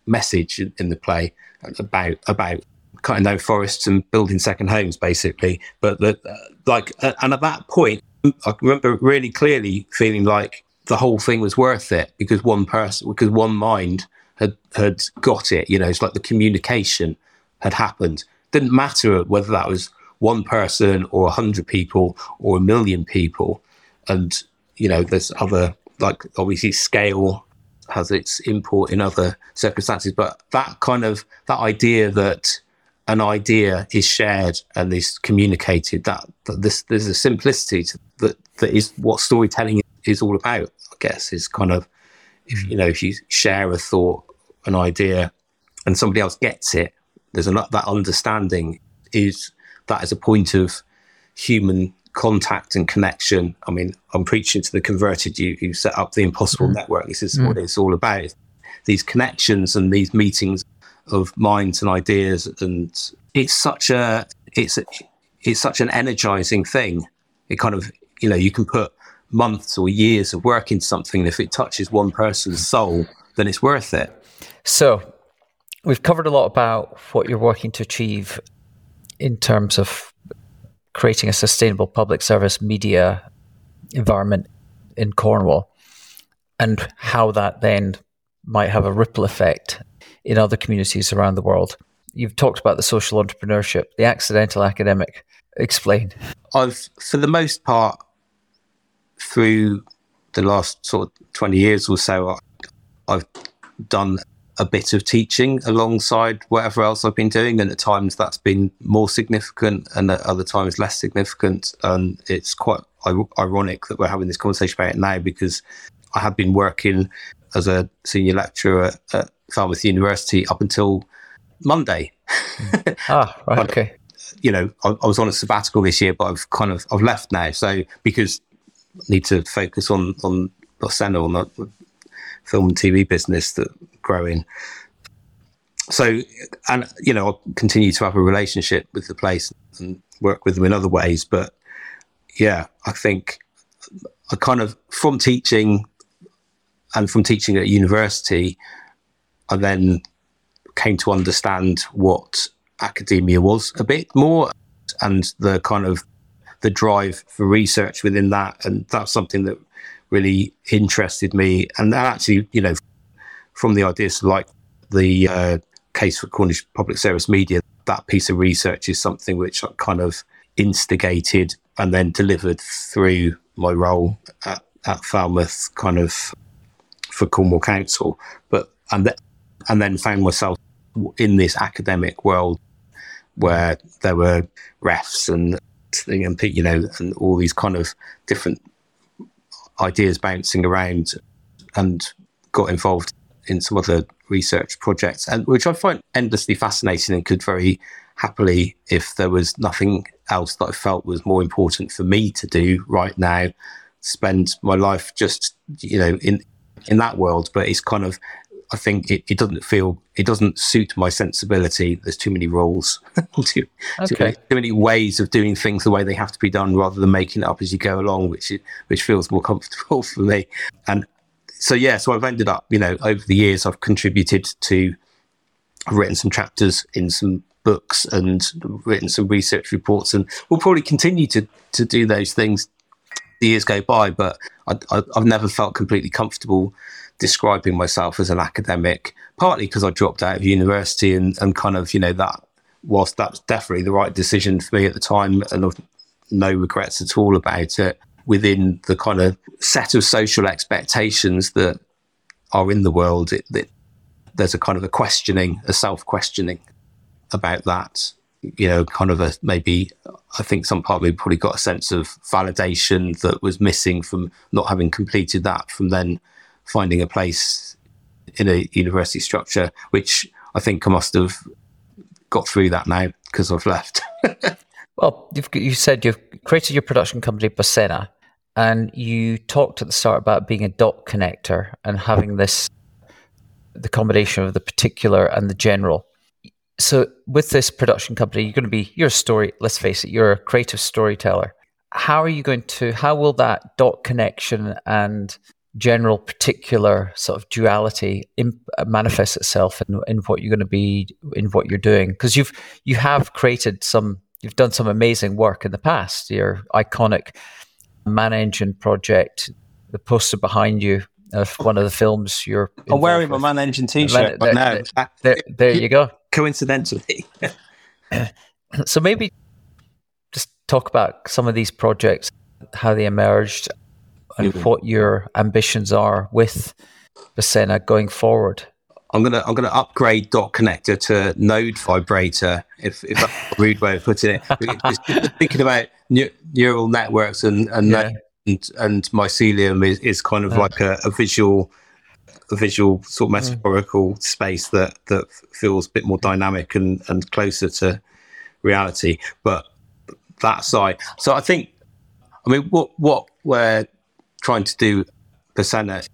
message in, in the play about about cutting down forests and building second homes, basically. But the, uh, like, uh, and at that point, I remember really clearly feeling like the whole thing was worth it because one person, because one mind had had got it. You know, it's like the communication had happened. Didn't matter whether that was one person or a hundred people or a million people. And, you know, there's other, like, obviously scale has its import in other circumstances, but that kind of, that idea that an idea is shared and is communicated, that, that this, there's a simplicity to, that, that is what storytelling is all about, I guess, is kind of, if, you know, if you share a thought, an idea, and somebody else gets it, there's a, that understanding is, that is a point of human contact and connection. I mean, I'm preaching to the converted. You, you set up the Impossible mm. Network. This is mm. what it's all about. These connections and these meetings of minds and ideas, and it's such a it's a, it's such an energizing thing. It kind of, you know, you can put months or years of work into something, and if it touches one person's soul, then it's worth it. So, we've covered a lot about what you're working to achieve in terms of creating a sustainable public service media environment in Cornwall, and how that then might have a ripple effect in other communities around the world. You've talked about the social entrepreneurship, the accidental academic. Explain. I've, for the most part, through the last sort of twenty years or so, I've done a bit of teaching alongside whatever else I've been doing, and at times that's been more significant and at other times less significant. And it's quite ironic that we're having this conversation about it now, because I had been working as a senior lecturer at, at Falmouth University up until Monday. Ah, right, okay. You know, I, I was on a sabbatical this year, but I've kind of I've left now, so because I need to focus on on Boseno, on the film and T V business that growing. So, and you know, I'll continue to have a relationship with the place and work with them in other ways. But yeah, I think I kind of, from teaching and from teaching at university, I then came to understand what academia was a bit more, and the kind of the drive for research within that. And that's something that really interested me. And that actually, you know, from the ideas like the uh, case for Cornish public service media, that piece of research is something which I kind of instigated and then delivered through my role at, at Falmouth, kind of for Cornwall Council. But and th- and then found myself in this academic world where there were refs and and you know and all these kind of different ideas bouncing around, and got involved in some other research projects, and which I find endlessly fascinating, and could very happily, if there was nothing else that I felt was more important for me to do right now, spend my life just, you know, in in that world. But it's kind of, I think it, it doesn't feel, it doesn't suit my sensibility. There's too many rules, too, okay. too, many, too many ways of doing things the way they have to be done, rather than making it up as you go along, which which feels more comfortable for me. And so, yeah, so I've ended up, you know, over the years, I've contributed to, I've written some chapters in some books and written some research reports, and we'll probably continue to, to do those things. The years go by, but I, I, I've never felt completely comfortable describing myself as an academic, partly because I dropped out of university, and, and kind of, you know, that whilst that's definitely the right decision for me at the time, and I've no regrets at all about it, within the kind of set of social expectations that are in the world, it, it, there's a kind of a questioning, a self-questioning about that. You know, kind of a, maybe, I think some part of me probably got a sense of validation that was missing from not having completed that, from then finding a place in a university structure, which I think I must have got through that now because I've left. Well, you've, you said you've created your production company, Bosena, and you talked at the start about being a dot connector and having this, the combination of the particular and the general. So with this production company, you're going to be, you're a story, let's face it, you're a creative storyteller. How are you going to, how will that dot connection and general particular sort of duality in, uh, manifests itself in, in what you're going to be, in what you're doing? Because you've you have created some, you've done some amazing work in the past. Your iconic Man Engine project, the poster behind you of one of the films you're I'm wearing my Man Engine t-shirt right now. There, there, there you go. Coincidentally. So maybe just talk about some of these projects, how they emerged, and mm-hmm. what your ambitions are with Bocena going forward. I'm gonna I'm gonna upgrade Dot Connector to Node Vibrator, if, if that's a rude way of putting it. Thinking about ne- neural networks and and, yeah. and and mycelium is, is kind of yeah. like a, a visual a visual sort of metaphorical mm. space that that feels a bit more dynamic and, and closer to reality. But that side, so I think, I mean, what what we're trying to do, Bocena,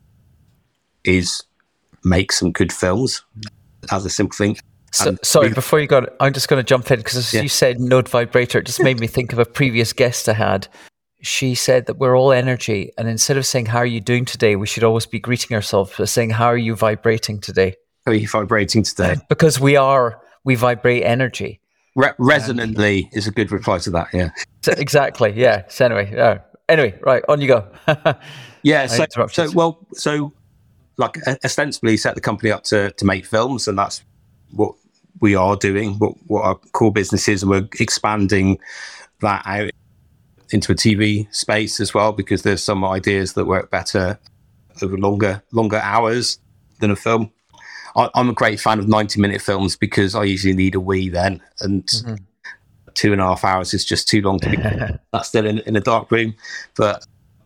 is make some good films as a simple thing. So, sorry, before you go, I'm just going to jump in because as yeah. you said Node Vibrator, it just made me think of a previous guest I had. She said that we're all energy, and instead of saying how are you doing today, we should always be greeting ourselves by saying how are you vibrating today? How are you vibrating today? Because we are, we vibrate energy. Re- resonantly um, is a good reply to that, yeah. So, exactly, yeah. So anyway, yeah. Anyway, right, on you go. yeah, so, so, well, so like ostensibly set the company up to, to make films, and that's what we are doing, what, what our core business is, and we're expanding that out into a T V space as well, because there's some ideas that work better over longer longer hours than a film. I, I'm a great fan of ninety minute films because I usually need a wee then, and mm-hmm. two and a half hours is just too long to be that's still in, in a dark room. But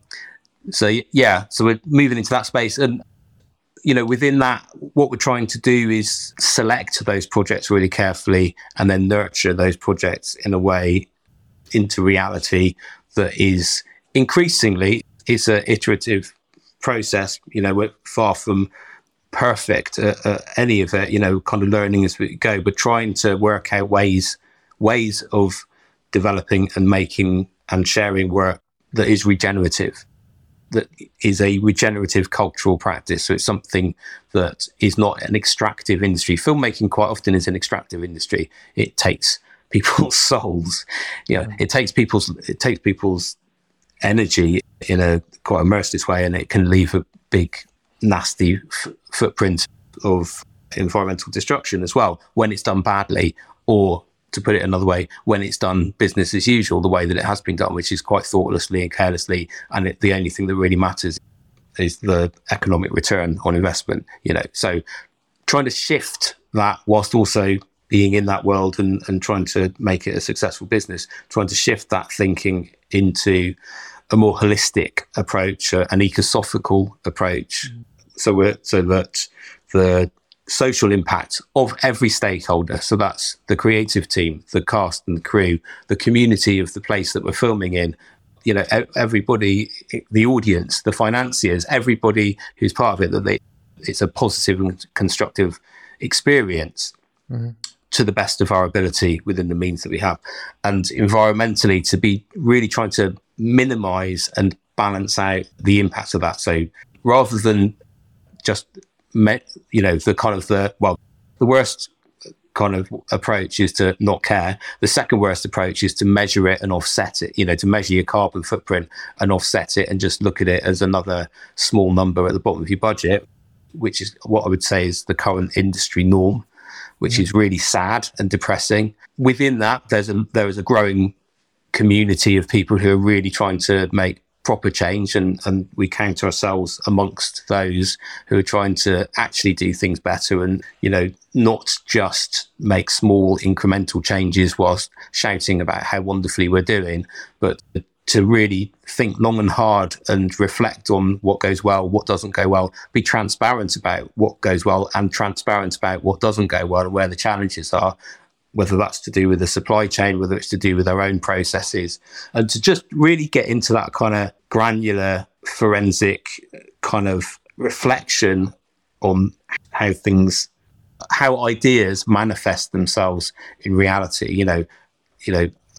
so yeah, so we're moving into that space, and you know, within that, what we're trying to do is select those projects really carefully and then nurture those projects in a way into reality that is increasingly, it's an iterative process. You know, we're far from perfect at, at any of it, you know, kind of learning as we go, but trying to work out ways, ways of developing and making and sharing work that is regenerative, that is a regenerative cultural practice. So it's something that is not an extractive industry. Filmmaking quite often is an extractive industry. It takes people's souls, you know, it takes people's, it takes people's energy in a quite immersive way, and it can leave a big, nasty f- footprint of environmental destruction as well when it's done badly, or to put it another way, when it's done business as usual, the way that it has been done, which is quite thoughtlessly and carelessly, and it, the only thing that really matters is the economic return on investment, you know. So trying to shift that whilst also being in that world and, and trying to make it a successful business, trying to shift that thinking into a more holistic approach, uh, an ecosophical approach, mm. so we're, so that the social impact of every stakeholder, so that's the creative team, the cast and the crew, the community of the place that we're filming in, you know, everybody, the audience, the financiers, everybody who's part of it, that they, it's a positive and constructive experience. Mm-hmm. To the best of our ability within the means that we have, and environmentally to be really trying to minimize and balance out the impacts of that. So rather than just, me, you know, the kind of the, well, the worst kind of approach is to not care. The second worst approach is to measure it and offset it, you know, to measure your carbon footprint and offset it and just look at it as another small number at the bottom of your budget, which is what I would say is the current industry norm, which is really sad and depressing. Within that, there's a there is a growing community of people who are really trying to make proper change, and, and we count ourselves amongst those who are trying to actually do things better, and, you know, not just make small incremental changes whilst shouting about how wonderfully we're doing, but to really think long and hard and reflect on what goes well, what doesn't go well, be transparent about what goes well and transparent about what doesn't go well and where the challenges are, whether that's to do with the supply chain, whether it's to do with our own processes, and to just really get into that kind of granular forensic kind of reflection on how things, how ideas manifest themselves in reality. You know, you know,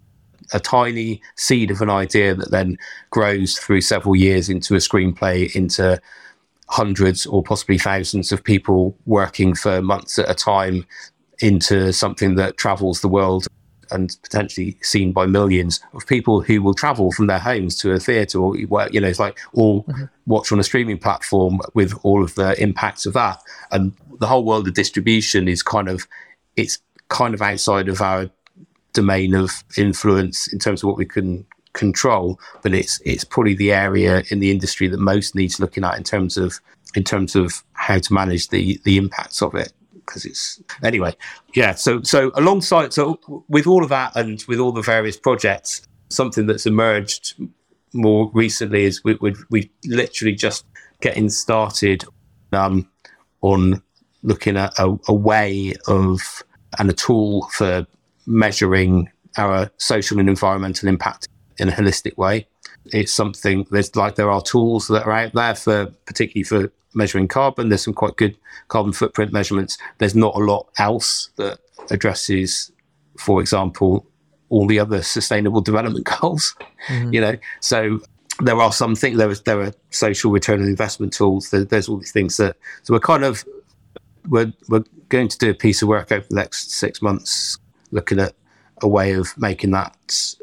a tiny seed of an idea that then grows through several years into a screenplay, into hundreds or possibly thousands of people working for months at a time, into something that travels the world and potentially seen by millions of people who will travel from their homes to a theatre, or, you know, it's like all mm-hmm. watch on a streaming platform with all of the impacts of that. And the whole world of distribution is kind of, it's kind of outside of our domain of influence in terms of what we can control, but it's it's probably the area in the industry that most needs looking at in terms of in terms of how to manage the the impacts of it. Because it's anyway, yeah. So so alongside, so with all of that and with all the various projects, something that's emerged more recently is we we we literally just getting started um, on looking at a, a way of and a tool for measuring our social and environmental impact in a holistic way. It's something, there's like there are tools that are out there for particularly for measuring carbon. There's some quite good carbon footprint measurements. There's not a lot else that addresses, for example, all the other sustainable development goals. Mm-hmm. You know, so there are some things. There was there are social return on investment tools. There, there's all these things that. So we're kind of we're we're going to do a piece of work over the next six months, looking at a way of making that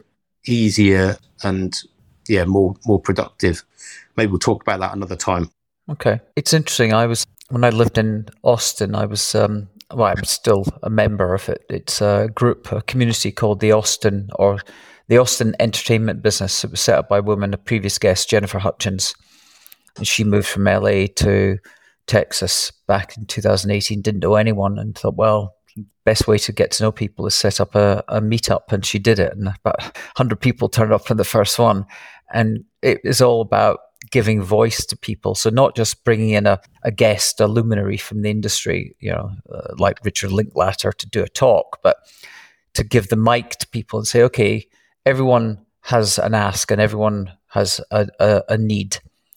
easier and yeah more more productive. Maybe we'll talk about that another time. Okay, it's interesting. I was when I lived in Austin. I was um, well, I'm still a member of it. It's a group, a community called the Austin or the Austin Entertainment Business. It was set up by a woman, a previous guest, Jennifer Hutchins, and she moved from L A to Texas back in two thousand eighteen. Didn't know anyone, and thought, well, best way to get to know people is set up a, a meetup, and she did it. And about one hundred people turned up for the first one, and it is all about giving voice to people. So not just bringing in a, a guest, a luminary from the industry, you know, uh, like Richard Linklater to do a talk, but to give the mic to people and say, okay, everyone has an ask and everyone has a, a, a need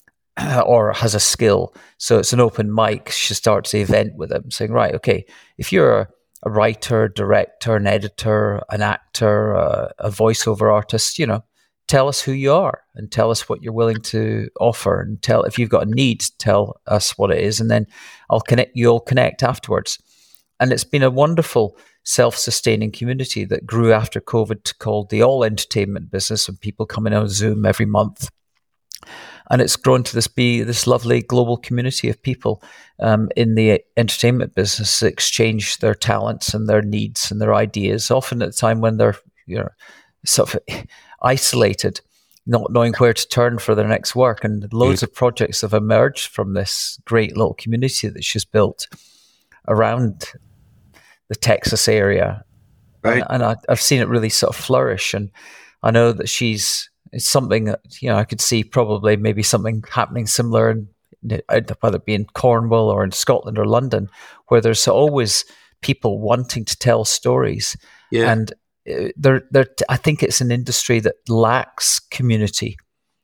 or has a skill. So it's an open mic. She starts the event with them saying, right, okay, if you're a, a writer, director, an editor, an actor, a, a voiceover artist, you know, tell us who you are and tell us what you're willing to offer, and tell if you've got a need, tell us what it is, and then I'll connect. You'll connect afterwards. And it's been a wonderful self-sustaining community that grew after COVID, called the All Entertainment Business, and people coming on Zoom every month. And it's grown to this be this lovely global community of people um, in the entertainment business that exchange their talents and their needs and their ideas, often at a time when they're, you know, sort of isolated, not knowing where to turn for their next work. And loads mm. of projects have emerged from this great little community that she's built around the Texas area. Right. And, and I, I've seen it really sort of flourish. And I know that she's, it's something that, you know, I could see probably maybe something happening similar in, whether it be in Cornwall or in Scotland or London, where there's always people wanting to tell stories. Yeah. And There, there. I think it's an industry that lacks community.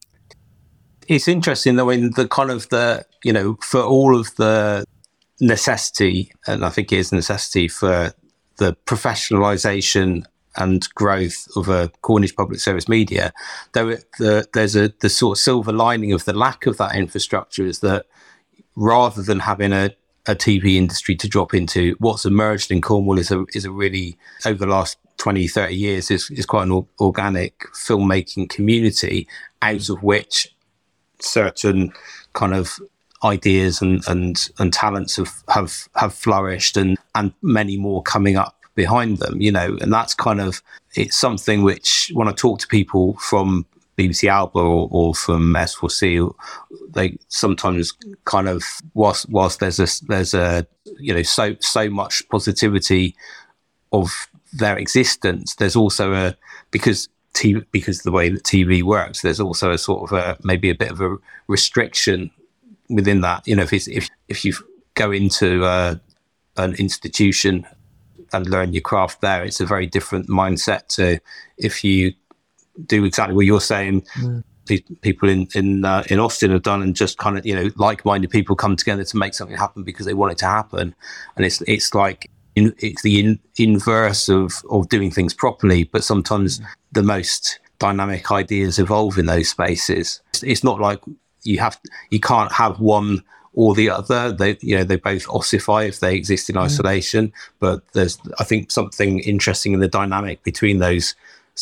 It's interesting though, in the kind of the, you know, for all of the necessity, and I think it is necessity for the professionalisation and growth of a Cornish public service media, there, the, there's a the sort of silver lining of the lack of that infrastructure is that rather than having a a T V industry to drop into, what's emerged in Cornwall is a is a really, over the last twenty, thirty years, is, is quite an organic filmmaking community out of which certain kind of ideas and and, and talents have, have have flourished, and and many more coming up behind them, you know. And that's kind of, it's something which when I talk to people from B B C Alba or, or from S four C, they sometimes kind of, whilst whilst there's a there's a you know so so much positivity of their existence, there's also a, because T V, because of the way that T V works, there's also a sort of a maybe a bit of a restriction within that. You know, if it's, if if you go into uh, an institution and learn your craft there, it's a very different mindset to if you do exactly what you're saying. Mm. People in in uh, in Austin have done, and just kind of, you know, like-minded people come together to make something happen because they want it to happen. And it's it's like in, it's the in, inverse of, of doing things properly, but sometimes the most dynamic ideas evolve in those spaces. It's, it's not like you have, you can't have one or the other. They, you know, they both ossify if they exist in isolation, mm. but there's, I think, something interesting in the dynamic between those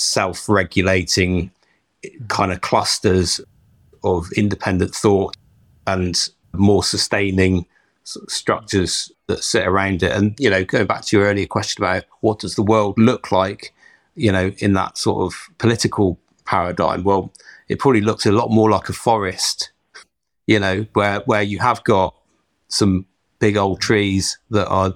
self-regulating kind of clusters of independent thought and more sustaining sort of structures that sit around it. And, you know, going back to your earlier question about what does the world look like, you know, in that sort of political paradigm, well, it probably looks a lot more like a forest, you know, where, where you have got some big old trees that are,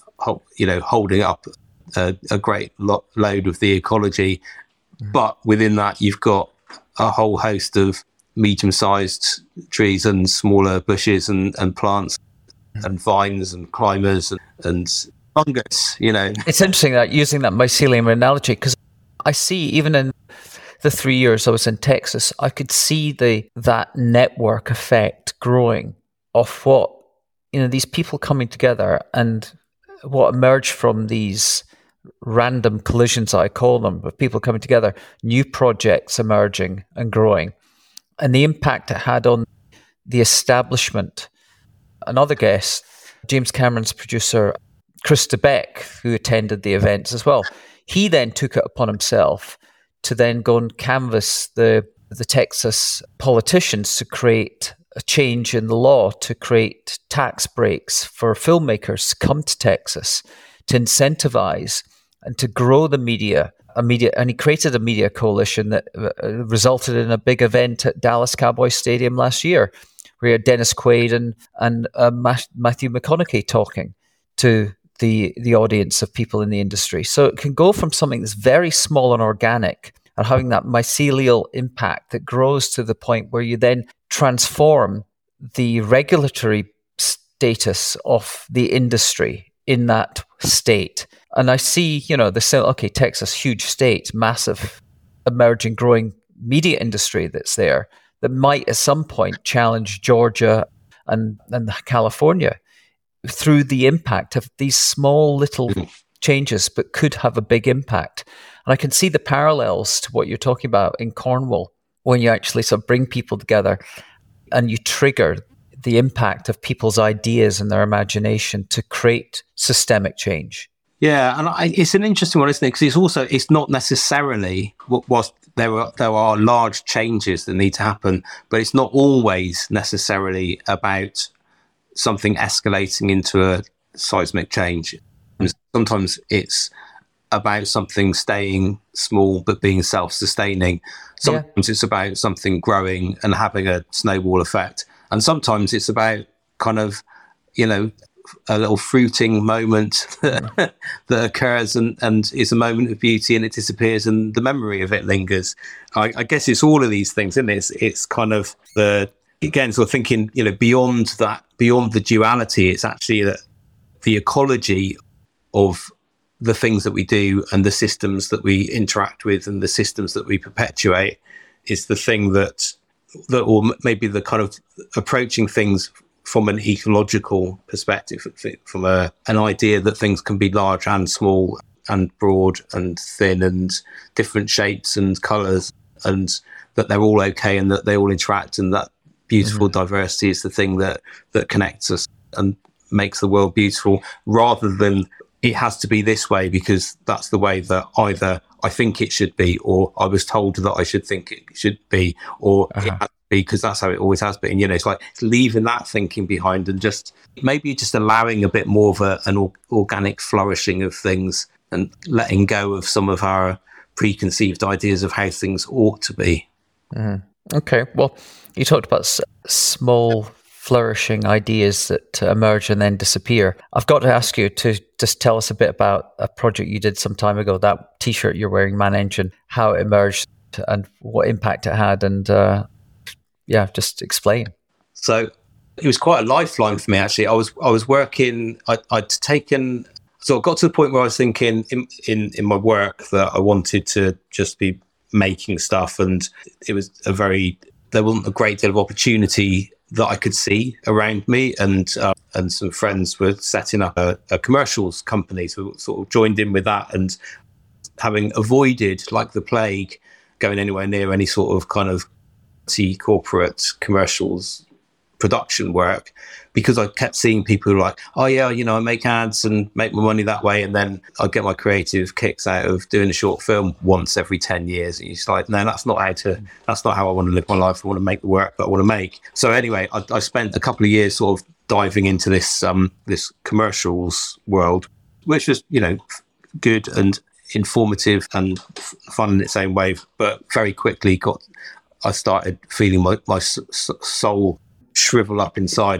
you know, holding up a, a great lo- load of the ecology. Mm. But within that, you've got a whole host of medium-sized trees and smaller bushes and, and plants and vines and climbers and, and fungus, you know. It's interesting that using that mycelium analogy, because I see even in the three years I was in Texas, I could see the that network effect growing of what, you know, these people coming together and what emerged from these random collisions, I call them, of people coming together, new projects emerging and growing, and the impact it had on the establishment. Another guest, James Cameron's producer, Chris DeBeck, who attended the events as well, he then took it upon himself to then go and canvass the, the Texas politicians to create a change in the law to create tax breaks for filmmakers to come to Texas, to incentivize and to grow the media. A media, and he created a media coalition that uh, resulted in a big event at Dallas Cowboys Stadium last year, where you had Dennis Quaid and and uh, Matthew McConaughey talking to the the audience of people in the industry. So it can go from something that's very small and organic and having that mycelial impact that grows to the point where you then transform the regulatory status of the industry in that state. And I see, you know, the okay, Texas, huge state, massive, emerging, growing media industry that's there that might at some point challenge Georgia and, and California through the impact of these small little changes, but could have a big impact. And I can see the parallels to what you're talking about in Cornwall, when you actually sort of bring people together and you trigger the impact of people's ideas and their imagination to create systemic change. Yeah, and I, it's an interesting one, isn't it? Because it's also, it's not necessarily, whilst there are, there are large changes that need to happen, but it's not always necessarily about something escalating into a seismic change. Sometimes it's about something staying small but being self-sustaining. Sometimes yeah. it's about something growing and having a snowball effect. And sometimes it's about kind of, you know, a little fruiting moment that, that occurs and, and is a moment of beauty and it disappears and the memory of it lingers. I, I guess it's all of these things, isn't it? It's, it's kind of the, again, sort of thinking, you know, beyond that, beyond the duality, it's actually that the ecology of the things that we do and the systems that we interact with and the systems that we perpetuate is the thing that, that or maybe the kind of approaching things from an ecological perspective, from a, an idea that things can be large and small and broad and thin and different shapes and colours, and that they're all okay and that they all interact, and that beautiful mm-hmm. diversity is the thing that, that connects us and makes the world beautiful, rather than it has to be this way because that's the way that either I think it should be, or I was told that I should think it should be, or uh-huh. it has to be because that's how it always has been. You know, it's like leaving that thinking behind and just maybe just allowing a bit more of a, an or, organic flourishing of things and letting go of some of our preconceived ideas of how things ought to be. Mm-hmm. Okay. Well, you talked about s- small flourishing ideas that uh, emerge and then disappear. I've got to ask you to just tell us a bit about a project you did some time ago, that T-shirt you're wearing, Man Engine, how it emerged and what impact it had, and uh, yeah, just explain. So it was quite a lifeline for me, actually. I was I was working, I, I'd taken, so I got to the point where I was thinking in, in, in my work that I wanted to just be making stuff, and it was a very, there wasn't a great deal of opportunity that I could see around me, and uh, and some friends were setting up a, a commercials company, so we sort of joined in with that, and having avoided, like the plague, going anywhere near any sort of kind of corporate commercials production work, because I kept seeing people who were like, oh yeah, you know, I make ads and make my money that way, and then I get my creative kicks out of doing a short film once every ten years. And you're like, no, that's not how to, that's not how I want to live my life. I want to make the work that I want to make. So anyway, I, I spent a couple of years sort of diving into this um this commercials world, which was, you know, good and informative and fun in its own way, but very quickly got I started feeling my, my soul shrivel up inside,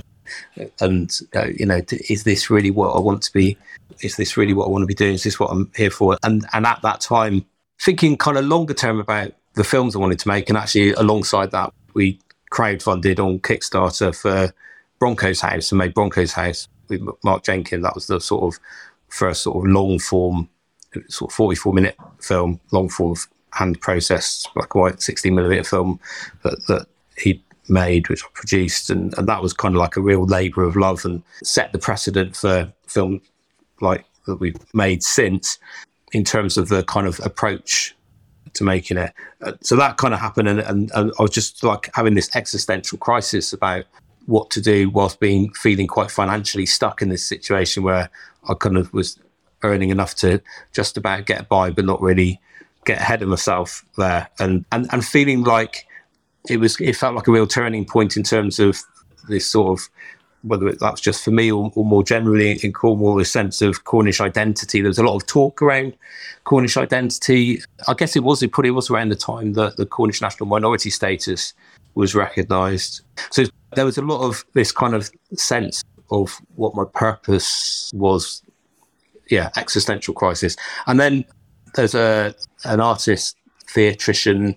and uh, you know, is this really what I want to be? Is this really what I want to be doing? Is this what I'm here for? And and at that time, thinking kind of longer term about the films I wanted to make, and actually alongside that, we crowdfunded on Kickstarter for Bronco's House and made Bronco's House with Mark Jenkins. That was the sort of first sort of long form, sort of forty-four minute film, long form hand processed black and white sixteen millimeter film that, that he made, which I produced, and, and that was kind of like a real labour of love and set the precedent for film like that we've made since, in terms of the kind of approach to making it. Uh, so that kind of happened, and, and, and I was just like having this existential crisis about what to do whilst being feeling quite financially stuck in this situation where I kind of was earning enough to just about get by, but not really get ahead of myself there, and and and feeling like it was it felt like a real turning point in terms of this sort of, whether it, that's just for me or, or more generally in Cornwall, a sense of Cornish identity. There was a lot of talk around Cornish identity. I guess it was it probably was around the time that the Cornish national minority status was recognised. So there was a lot of this kind of sense of what my purpose was. Yeah, existential crisis. And then there's a an artist, theatrician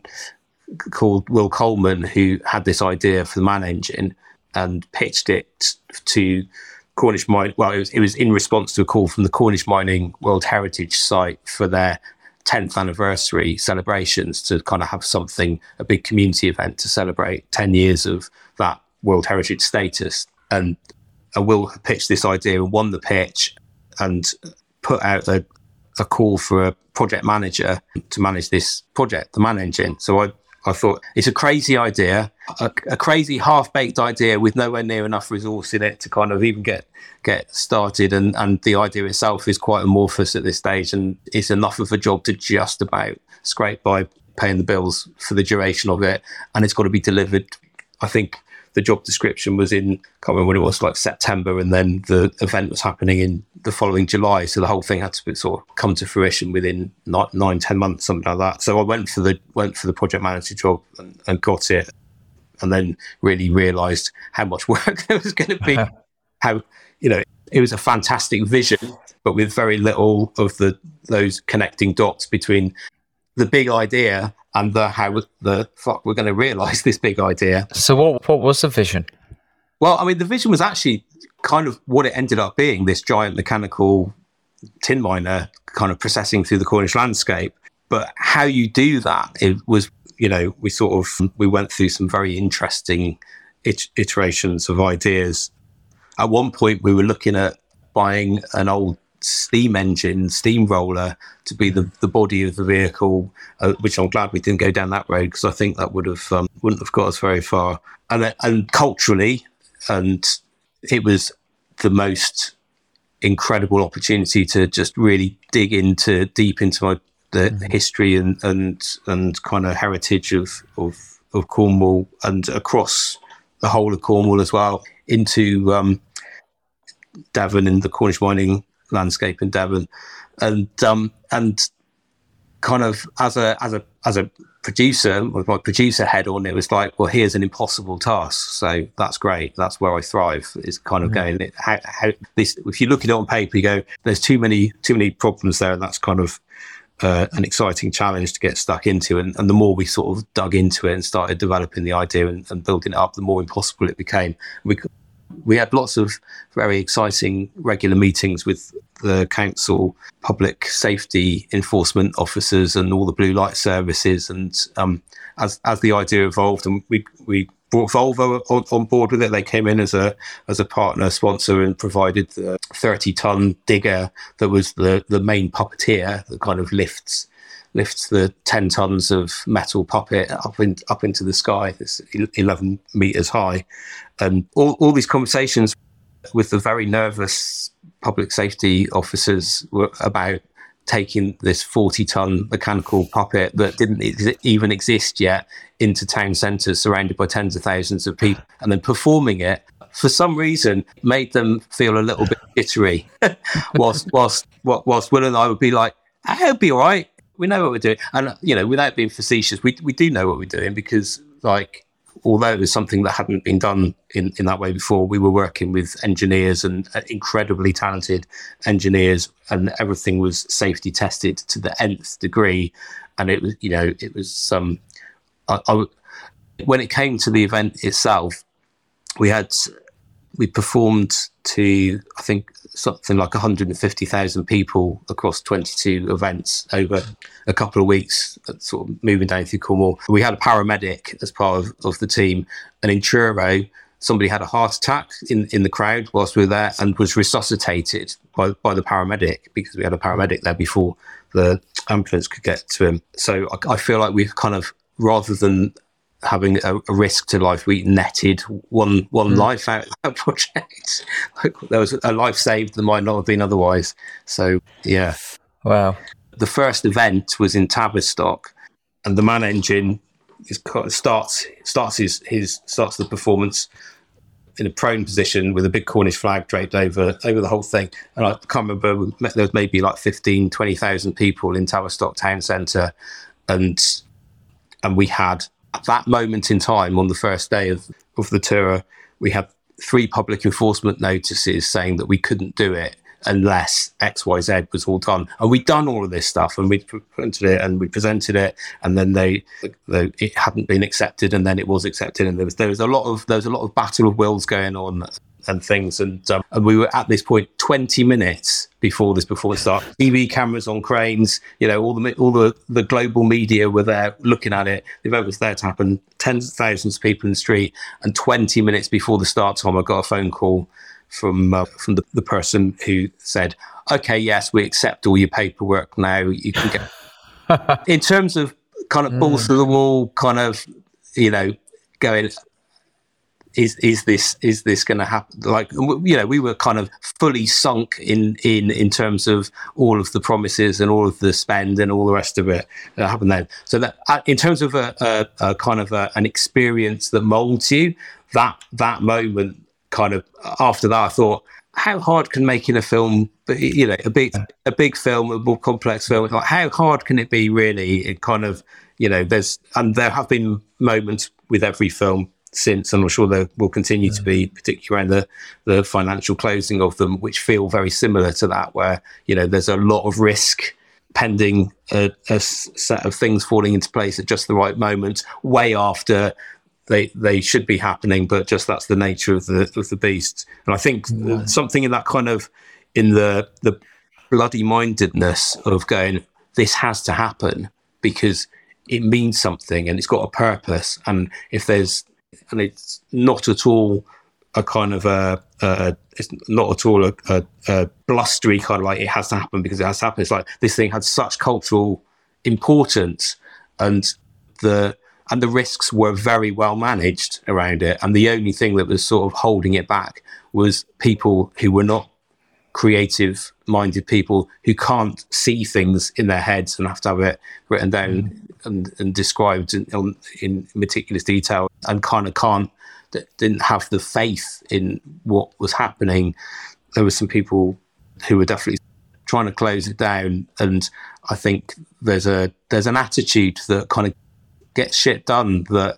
called Will Coleman, who had this idea for the Man Engine and pitched it to Cornish Mine. Well, it was, it was in response to a call from the Cornish Mining World Heritage Site for their tenth anniversary celebrations, to kind of have something, a big community event to celebrate ten years of that World Heritage status. And, and Will pitched this idea and won the pitch, and put out a, a call for a project manager to manage this project, the Man Engine. So I, I thought, it's a crazy idea, a, a crazy half-baked idea with nowhere near enough resource in it to kind of even get get started. And, and the idea itself is quite amorphous at this stage, and it's enough of a job to just about scrape by paying the bills for the duration of it. And it's got to be delivered, I think, the job description was in, can't remember when it was, like September, and then the event was happening in the following July. So the whole thing had to be, sort of come to fruition within nine, nine, ten months, something like that. So I went for the went for the project manager job and, and got it, and then really realised how much work there was going to be. How, you know, it was a fantastic vision, but with very little of the those connecting dots between the big idea and the how the fuck we're going to realise this big idea. So what what was the vision? Well, I mean, the vision was actually kind of what it ended up being, this giant mechanical tin miner kind of processing through the Cornish landscape. But how you do that, it was, you know, we sort of, we went through some very interesting it- iterations of ideas. At one point, we were looking at buying an old steam engine, steamroller, to be the, the body of the vehicle, uh, which I'm glad we didn't go down that road, because I think that would have um, wouldn't have got us very far. And then, and culturally, and it was the most incredible opportunity to just really dig into deep into my, the mm-hmm. history and and and kind of heritage of, of of Cornwall, and across the whole of Cornwall as well, into um, Devon and the Cornish mining landscape in Devon, and um, and kind of as a as a as a producer, with my producer head on, it was like, well, here's an impossible task. So that's great. That's where I thrive. Is kind of mm-hmm. going how, how this. If you look at it on paper, you go, there's too many too many problems there, and that's kind of uh, an exciting challenge to get stuck into. And, and the more we sort of dug into it and started developing the idea and, and building it up, the more impossible it became. We we had lots of very exciting regular meetings with the council, public safety enforcement officers, and all the blue light services. And um, as as the idea evolved, and we we brought Volvo on, on board with it. They came in as a as a partner sponsor and provided the thirty ton digger that was the the main puppeteer that kind of lifts lifts the ten tons of metal puppet up in, up into the sky. It's eleven meters high, and all all these conversations with the very nervous public safety officers were about taking this forty ton mechanical puppet that didn't ex- even exist yet into town centres surrounded by tens of thousands of people, and then performing it for some reason made them feel a little bit jittery. whilst, whilst, whilst Will and I would be like, oh, it'll be all right. We know what we're doing. And, you know, without being facetious, we we do know what we're doing because, like, although it was something that hadn't been done in, in that way before, we were working with engineers and incredibly talented engineers, and everything was safety tested to the nth degree. And it was, you know, it was some. Um, I, I, when it came to the event itself, we had we performed to I think something like one hundred fifty thousand people across twenty-two events over a couple of weeks, sort of moving down through Cornwall. We had a paramedic as part of, of the team, and in Truro, somebody had a heart attack in, in the crowd whilst we were there and was resuscitated by, by the paramedic because we had a paramedic there before the ambulance could get to him. So I, I feel like we've kind of, rather than having a, a risk to life, we netted one one mm. life out of that project. Like, there was a life saved that might not have been otherwise. So, yeah. Wow. The first event was in Tavistock, and the man engine is, starts starts his, his starts the performance in a prone position with a big Cornish flag draped over over the whole thing. And I can't remember, there was maybe like fifteen, twenty thousand people in Tavistock town centre, and and we had, at that moment in time, on the first day of, of the tour, we had three public enforcement notices saying that we couldn't do it unless X Y Z was all done. And we'd done all of this stuff, and we'd printed it and we presented it, and then they, they it hadn't been accepted, and then it was accepted, and there was there was a lot of there was a lot of battle of wills going on and things, and um, and we were at this point twenty minutes before this performance started. T V cameras on cranes, you know, all the all the, the global media were there looking at it. The event was there to happen. Tens of thousands of people in the street, and twenty minutes before the start time, I got a phone call from uh, from the, the person who said, "Okay, yes, we accept all your paperwork now. You can get." In terms of kind of balls to the wall, kind of, you know, going, is is this is this going to happen? Like, you know, we were kind of fully sunk in in in terms of all of the promises and all of the spend and all the rest of it that happened then. So that, in terms of a, a, a kind of a, an experience that molds you, that that moment. Kind of after that, I thought, how hard can making a film, you know, a big, a big film, a more complex film, like how hard can it be really? It kind of, you know, there's, and there have been moments with every film since, and I'm sure there will continue to be, particularly around the, the financial closing of them, which feel very similar to that, where, you know, there's a lot of risk pending a, a set of things falling into place at just the right moment, way after They they should be happening, but just that's the nature of the of the beast. And I think yeah. something in that kind of, in the the bloody mindedness of going, this has to happen because it means something and it's got a purpose. And if there's, and it's not at all a kind of a, a it's not at all a, a, a blustery kind of like it has to happen because it has to happen. It's like this thing had such cultural importance, and the. And the risks were very well managed around it. And the only thing that was sort of holding it back was people who were not creative-minded people who can't see things in their heads and have to have it written down mm. and, and described in, in meticulous detail, and kind of can't, didn't have the faith in what was happening. There were some people who were definitely trying to close it down. And I think there's a there's an attitude that kind of gets shit done that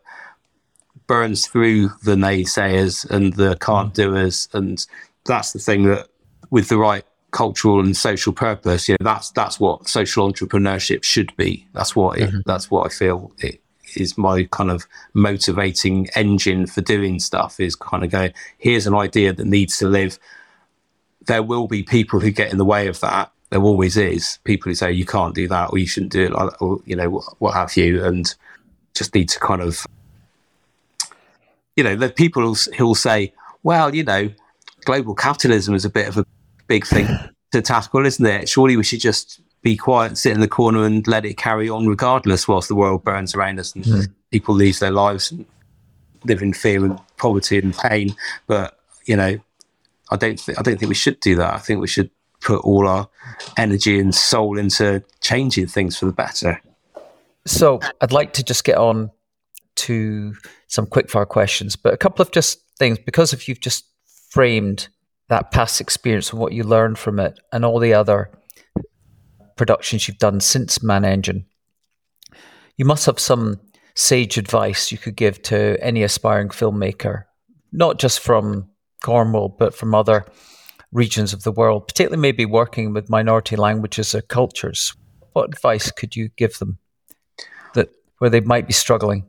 burns through the naysayers and the can't doers, and that's the thing that, with the right cultural and social purpose, you know, that's that's what social entrepreneurship should be. That's what it, mm-hmm. that's what I feel it is. My kind of motivating engine for doing stuff is kind of going, here's an idea that needs to live. There will be people who get in the way of that. There always is people who say you can't do that or you shouldn't do it, like that, or, you know, what, what have you, and just need to kind of you know, the people who'll, who'll say, well, you know, global capitalism is a bit of a big thing to tackle, isn't it? Surely we should just be quiet and sit in the corner and let it carry on regardless whilst the world burns around us and mm. people lose their lives and live in fear and poverty and pain. But, you know, I don't think I don't think we should do that. I think we should put all our energy and soul into changing things for the better. So I'd like to just get on to some quickfire questions, but a couple of just things, because if you've just framed that past experience and what you learned from it and all the other productions you've done since Man Engine, you must have some sage advice you could give to any aspiring filmmaker, not just from Cornwall, but from other regions of the world, particularly maybe working with minority languages or cultures. What advice could you give them that where they might be struggling?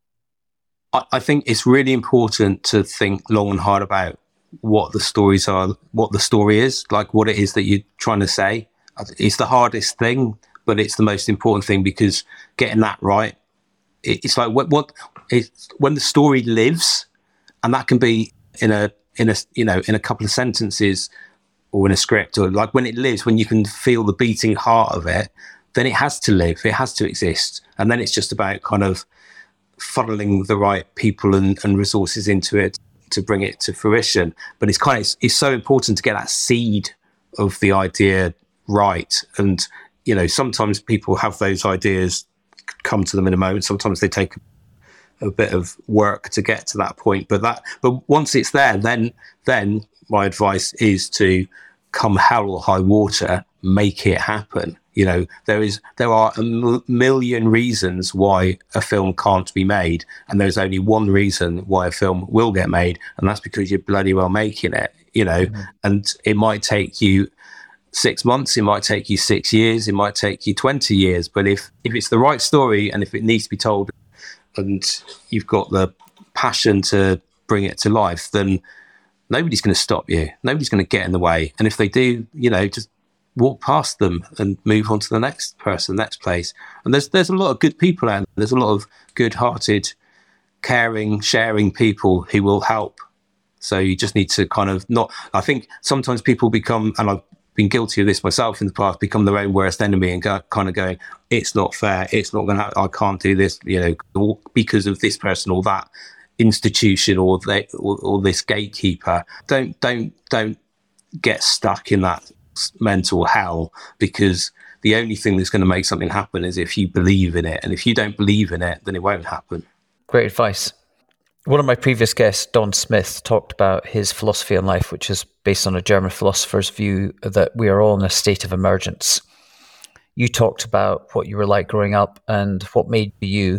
I, I think it's really important to think long and hard about what the stories are, what the story is, like what it is that you're trying to say. It's the hardest thing, but it's the most important thing, because getting that right, it, it's like what, what it's, when the story lives, and that can be in a in a you know in a couple of sentences or in a script, or like when it lives, when you can feel the beating heart of it, then it has to live, it has to exist, and then it's just about kind of funneling the right people and, and resources into it to bring it to fruition. But it's kind of it's, it's so important to get that seed of the idea right, and you know sometimes people have those ideas come to them in a moment, sometimes they take a bit of work to get to that point, but that but once it's there, then then my advice is to, come hell or high water, make it happen. You know, there is there are a m- million reasons why a film can't be made, and there's only one reason why a film will get made, and that's because you're bloody well making it. You know, mm-hmm. and it might take you six months, it might take you six years, it might take you twenty years, but if if it's the right story and if it needs to be told, and you've got the passion to bring it to life, then nobody's going to stop you. Nobody's going to get in the way. And if they do, you know, just walk past them and move on to the next person, next place. And there's there's a lot of good people out there. There's a lot of good-hearted, caring, sharing people who will help. So you just need to kind of not... I think sometimes people become, and I've been guilty of this myself in the past, become their own worst enemy and go, kind of going, it's not fair, it's not going to happen, I can't do this, you know, because of this person or that institution or, they, or, or this gatekeeper. Don't, don't, don't get stuck in that mental hell, because the only thing that's going to make something happen is if you believe in it. And if you don't believe in it, then it won't happen. Great advice. One of my previous guests, Don Smith, talked about his philosophy on life, which is based on a German philosopher's view that we are all in a state of emergence. You talked about what you were like growing up and what made you.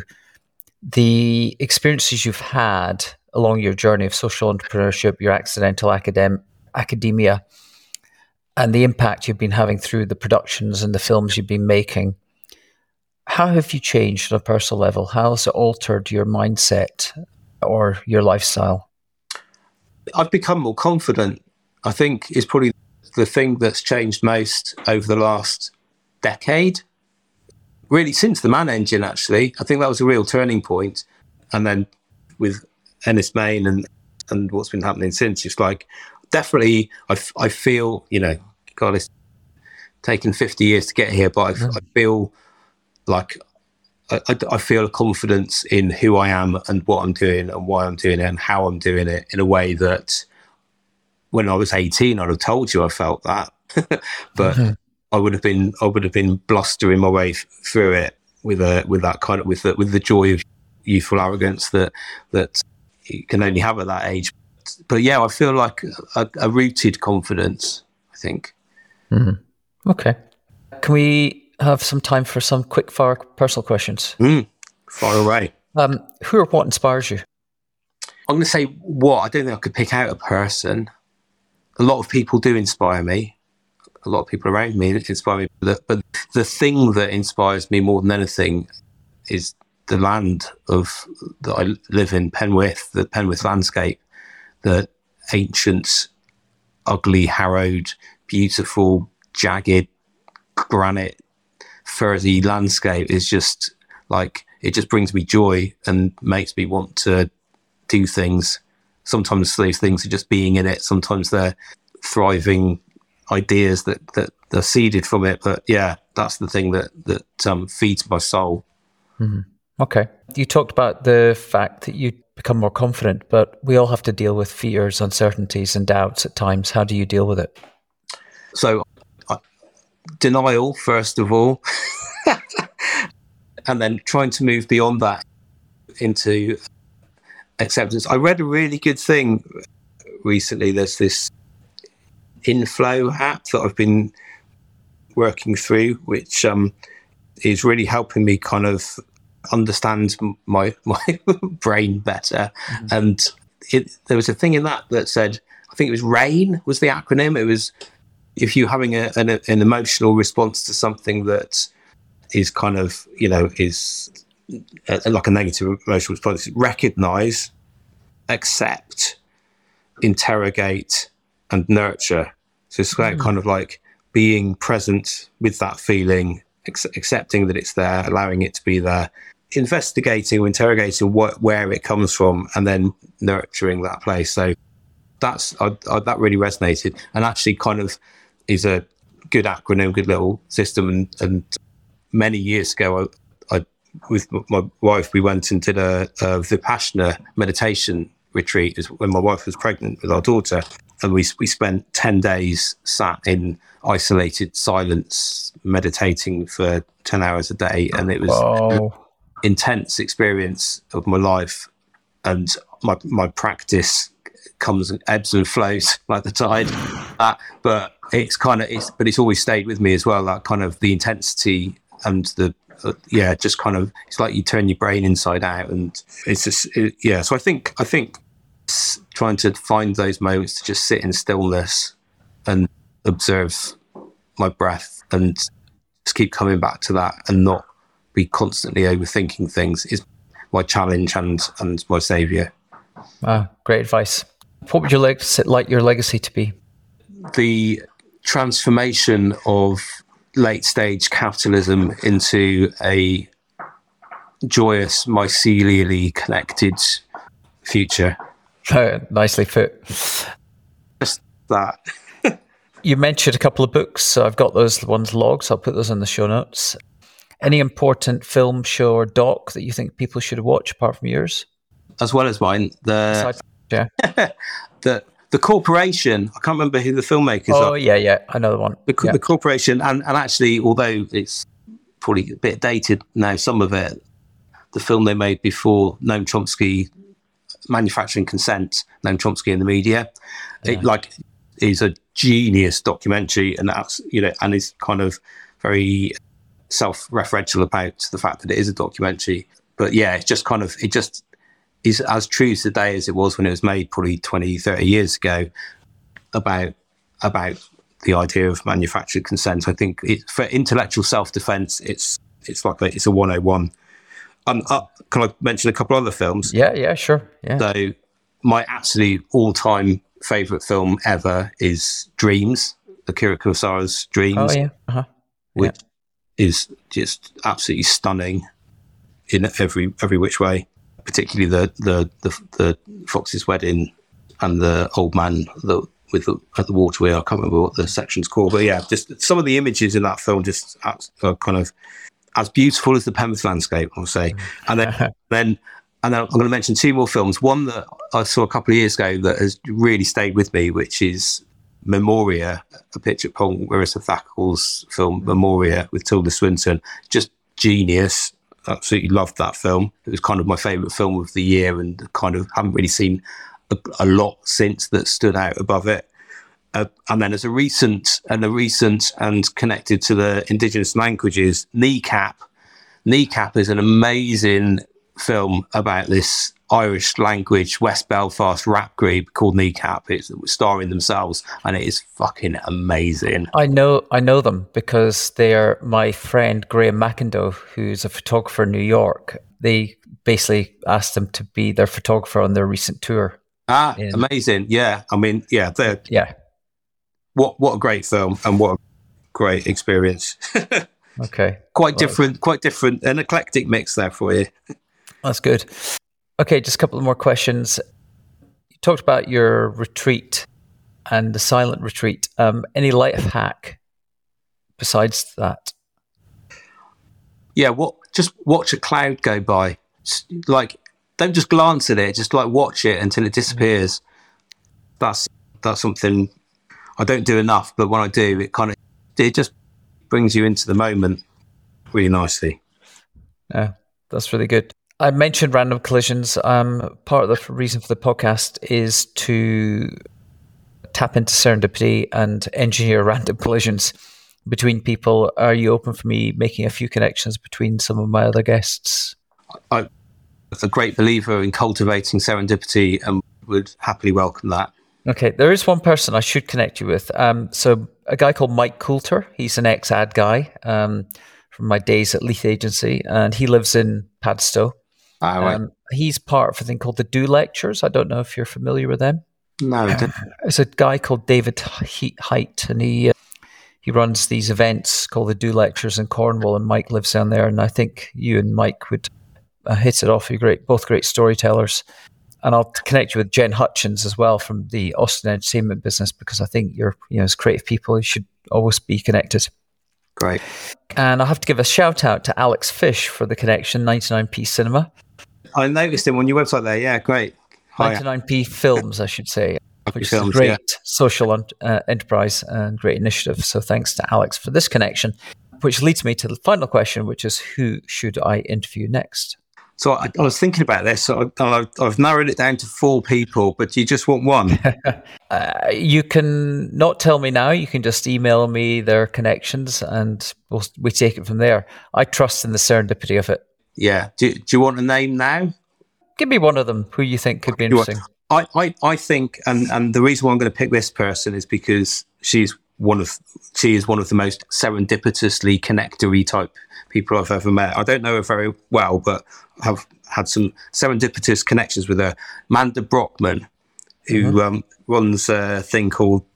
The experiences you've had along your journey of social entrepreneurship, your accidental academ- academia, and the impact you've been having through the productions and the films you've been making. How have you changed on a personal level? How has it altered your mindset or your lifestyle? I've become more confident. I think is probably the thing that's changed most over the last decade. Really, since the Man Engine, actually. I think that was a real turning point. And then with Ynys Main and, and what's been happening since, it's like, definitely, I, f- I feel, you know, God, it's taken fifty years to get here, but I, f- I feel like I, I, I feel a confidence in who I am and what I'm doing and why I'm doing it and how I'm doing it in a way that when I was eighteen, I'd have told you I felt that, but mm-hmm. I would have been I would have been blustering my way f- through it with a with that kind of with the, with the joy of youthful arrogance that that you can only have at that age. But yeah, I feel like a, a rooted confidence, I think. Mm-hmm. Okay. Can we have some time for some quick fire personal questions? Mm, far away. Um, who or what inspires you? I'm going to say what. I don't think I could pick out a person. A lot of people do inspire me. A lot of people around me inspire me. But, but the thing that inspires me more than anything is the land of that I live in, Penwith, the Penwith landscape. The ancient, ugly, harrowed, beautiful, jagged, granite, furzy landscape is just like, it just brings me joy and makes me want to do things. Sometimes those things are just being in it. Sometimes they're thriving ideas that, that are seeded from it. But yeah, that's the thing that, that um, feeds my soul. Mm-hmm. Okay. You talked about the fact that you become more confident, but we all have to deal with fears, uncertainties, and doubts at times. How do you deal with it? So, uh, denial, first of all, and then trying to move beyond that into acceptance. I read a really good thing recently. There's this Inflow app that I've been working through, which um, is really helping me kind of understand my my brain better. Mm-hmm. And it, there was a thing in that that said, I think it was RAIN was the acronym. It was, if you're having a, an, an emotional response to something that is kind of, you know, is a, like a negative emotional response, recognize, accept, interrogate, and nurture. So it's mm. kind of like being present with that feeling, ex- accepting that it's there, allowing it to be there, investigating or interrogating what, where it comes from, and then nurturing that place. So that's I, I, that really resonated, and actually kind of is a good acronym, good little system. And, and many years ago, I, I with my wife, we went and did a, a Vipassana meditation retreat when my wife was pregnant with our daughter. And we we spent ten days sat in isolated silence, meditating for ten hours a day. And it was Whoa. an intense experience of my life. And my my practice comes and ebbs and flows like the tide. Uh, but it's kind of, it's, but it's always stayed with me as well. That kind of the intensity and the, uh, yeah, just kind of, it's like you turn your brain inside out. And it's just, it, yeah. So I think, I think, trying to find those moments to just sit in stillness and observe my breath and just keep coming back to that and not be constantly overthinking things is my challenge and, and my saviour. Ah, great advice. What would you like, like your legacy to be? The transformation of late stage capitalism into a joyous, mycelially connected future. Oh, nicely put. Just that. You mentioned a couple of books, so I've got those ones logged, so I'll put those in the show notes. Any important film, show, or doc that you think people should watch apart from yours? As well as mine, the Aside, yeah. the the Corporation. I can't remember who the filmmakers oh, are. Oh yeah, yeah, another one. The, yeah. the Corporation, and, and actually, although it's probably a bit dated now, some of it, the film they made before Noam Chomsky, Manufacturing Consent, Noam Chomsky in the Media, yeah. it like is a genius documentary, and that's, you know, and is kind of very self-referential about the fact that it is a documentary. But yeah, it's just kind of, it just is as true today as it was when it was made probably twenty, thirty years ago about about the idea of manufactured consent. I think it, for intellectual self-defense, it's it's like a, it's a one oh one. Um, uh, can I mention a couple other films? Yeah, yeah, sure. Yeah. So my absolute all-time favourite film ever is Dreams, Akira Kurosawa's Dreams. Oh, yeah. Uh-huh. Which yeah. is just absolutely stunning in every every which way, particularly the the the, the Fox's Wedding and the old man the, with the, at the waterway. I can't remember what the section's called, but yeah, just some of the images in that film just are kind of as beautiful as the Penrith landscape, I'll say. And then, then, and then I'm going to mention two more films. One that I saw a couple of years ago that has really stayed with me, which is Memoria, a picture of Paul Wirissa Thakkal's film Memoria with Tilda Swinton. Just genius. Absolutely loved that film. It was kind of my favourite film of the year, and kind of haven't really seen a, a lot since that stood out above it. Uh, and then as a recent and a recent and connected to the indigenous languages, Kneecap. Kneecap is an amazing film about this Irish language West Belfast rap group called Kneecap. It's starring themselves, and it is fucking amazing. I know, I know them because they are my friend Graham McIndoe, who's a photographer in New York. They basically asked him to be their photographer on their recent tour. Ah, in, amazing! Yeah, I mean, yeah, they're yeah. What what a great film, and what a great experience. Okay, quite well, different, quite different, an eclectic mix there for you. That's good. Okay, just a couple of more questions. You talked about your retreat and the silent retreat. Um, any life hack besides that? Yeah, what? Just watch a cloud go by. Just, like, don't just glance at it. Just like watch it until it disappears. That's that's something I don't do enough, but when I do, it kind of it just brings you into the moment really nicely. Yeah, that's really good. I mentioned random collisions. Um, part of the reason for the podcast is to tap into serendipity and engineer random collisions between people. Are you open for me making a few connections between some of my other guests? I'm a great believer in cultivating serendipity and would happily welcome that. Okay, there is one person I should connect you with. Um, so a guy called Mike Coulter. He's an ex-ad guy um, from my days at Leith Agency, and he lives in Padstow. Ah, right. Um, he's part of a thing called the Do Lectures. I don't know if you're familiar with them. No, Uh, it's a guy called David Height, and he uh, he runs these events called the Do Lectures in Cornwall, and Mike lives down there. And I think you and Mike would uh, hit it off. You're great, both great storytellers. And I'll connect you with Jen Hutchins as well from the Austin entertainment business, because I think you're, you know, as creative people, you should always be connected. Great. And I'll have to give a shout out to Alex Fish for the connection, ninety-nine p Cinema. I noticed him on your website there. Yeah, great. Hi. ninety-nine p Films, I should say, which Films, is a great yeah. social uh, enterprise and great initiative. So thanks to Alex for this connection, which leads me to the final question, which is who should I interview next? So I, I was thinking about this. So I, I've, I've narrowed it down to four people, but you just want one? uh, you can not tell me now. You can just email me their connections and we'll, we take it from there. I trust in the serendipity of it. Yeah. Do, do you want a name now? Give me one of them who you think could be interesting. I, I, I think, and, and the reason why I'm going to pick this person is because she's one of she is one of the most serendipitously connectory type people I've ever met. I don't know her very well, but I've had some serendipitous connections with her. Manda Brockman, who mm-hmm. um, runs a thing called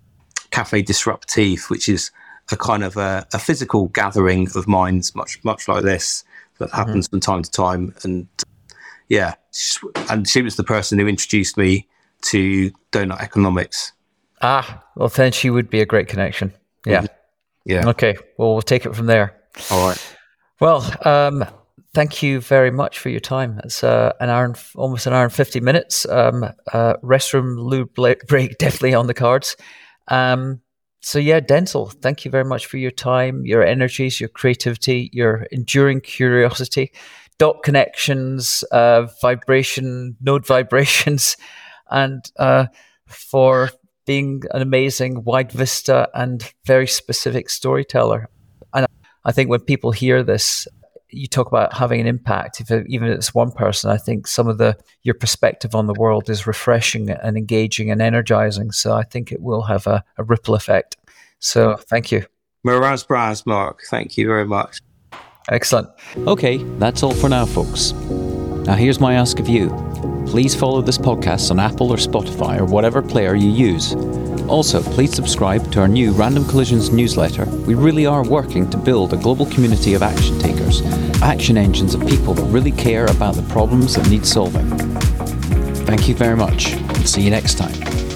Cafe Disruptif, which is a kind of a, a physical gathering of minds, much much like this, that happens mm-hmm. from time to time. And yeah, and she was the person who introduced me to donut economics. Ah, well, then she would be a great connection. Yeah. Yeah. Okay. Well, we'll take it from there. All right. Well, um, thank you very much for your time. It's uh, an hour and f- almost an hour and fifty minutes. Um, uh, restroom lube break definitely on the cards. Um, so yeah, Denzel, thank you very much for your time, your energies, your creativity, your enduring curiosity, dot connections, uh, vibration, node vibrations, and uh, for being an amazing wide vista and very specific storyteller. And I think when people hear this, you talk about having an impact, if it, even if it's one person, I think some of the your perspective on the world is refreshing and engaging and energizing. So I think it will have a, a ripple effect. So thank you. Miraz Braz, Mark. Thank you very much. Excellent. Okay, that's all for now, folks. Now here's my ask of you. Please follow this podcast on Apple or Spotify or whatever player you use. Also, please subscribe to our new Random Collisions newsletter. We really are working to build a global community of action takers, action engines of people that really care about the problems that need solving. Thank you very much, and see you next time.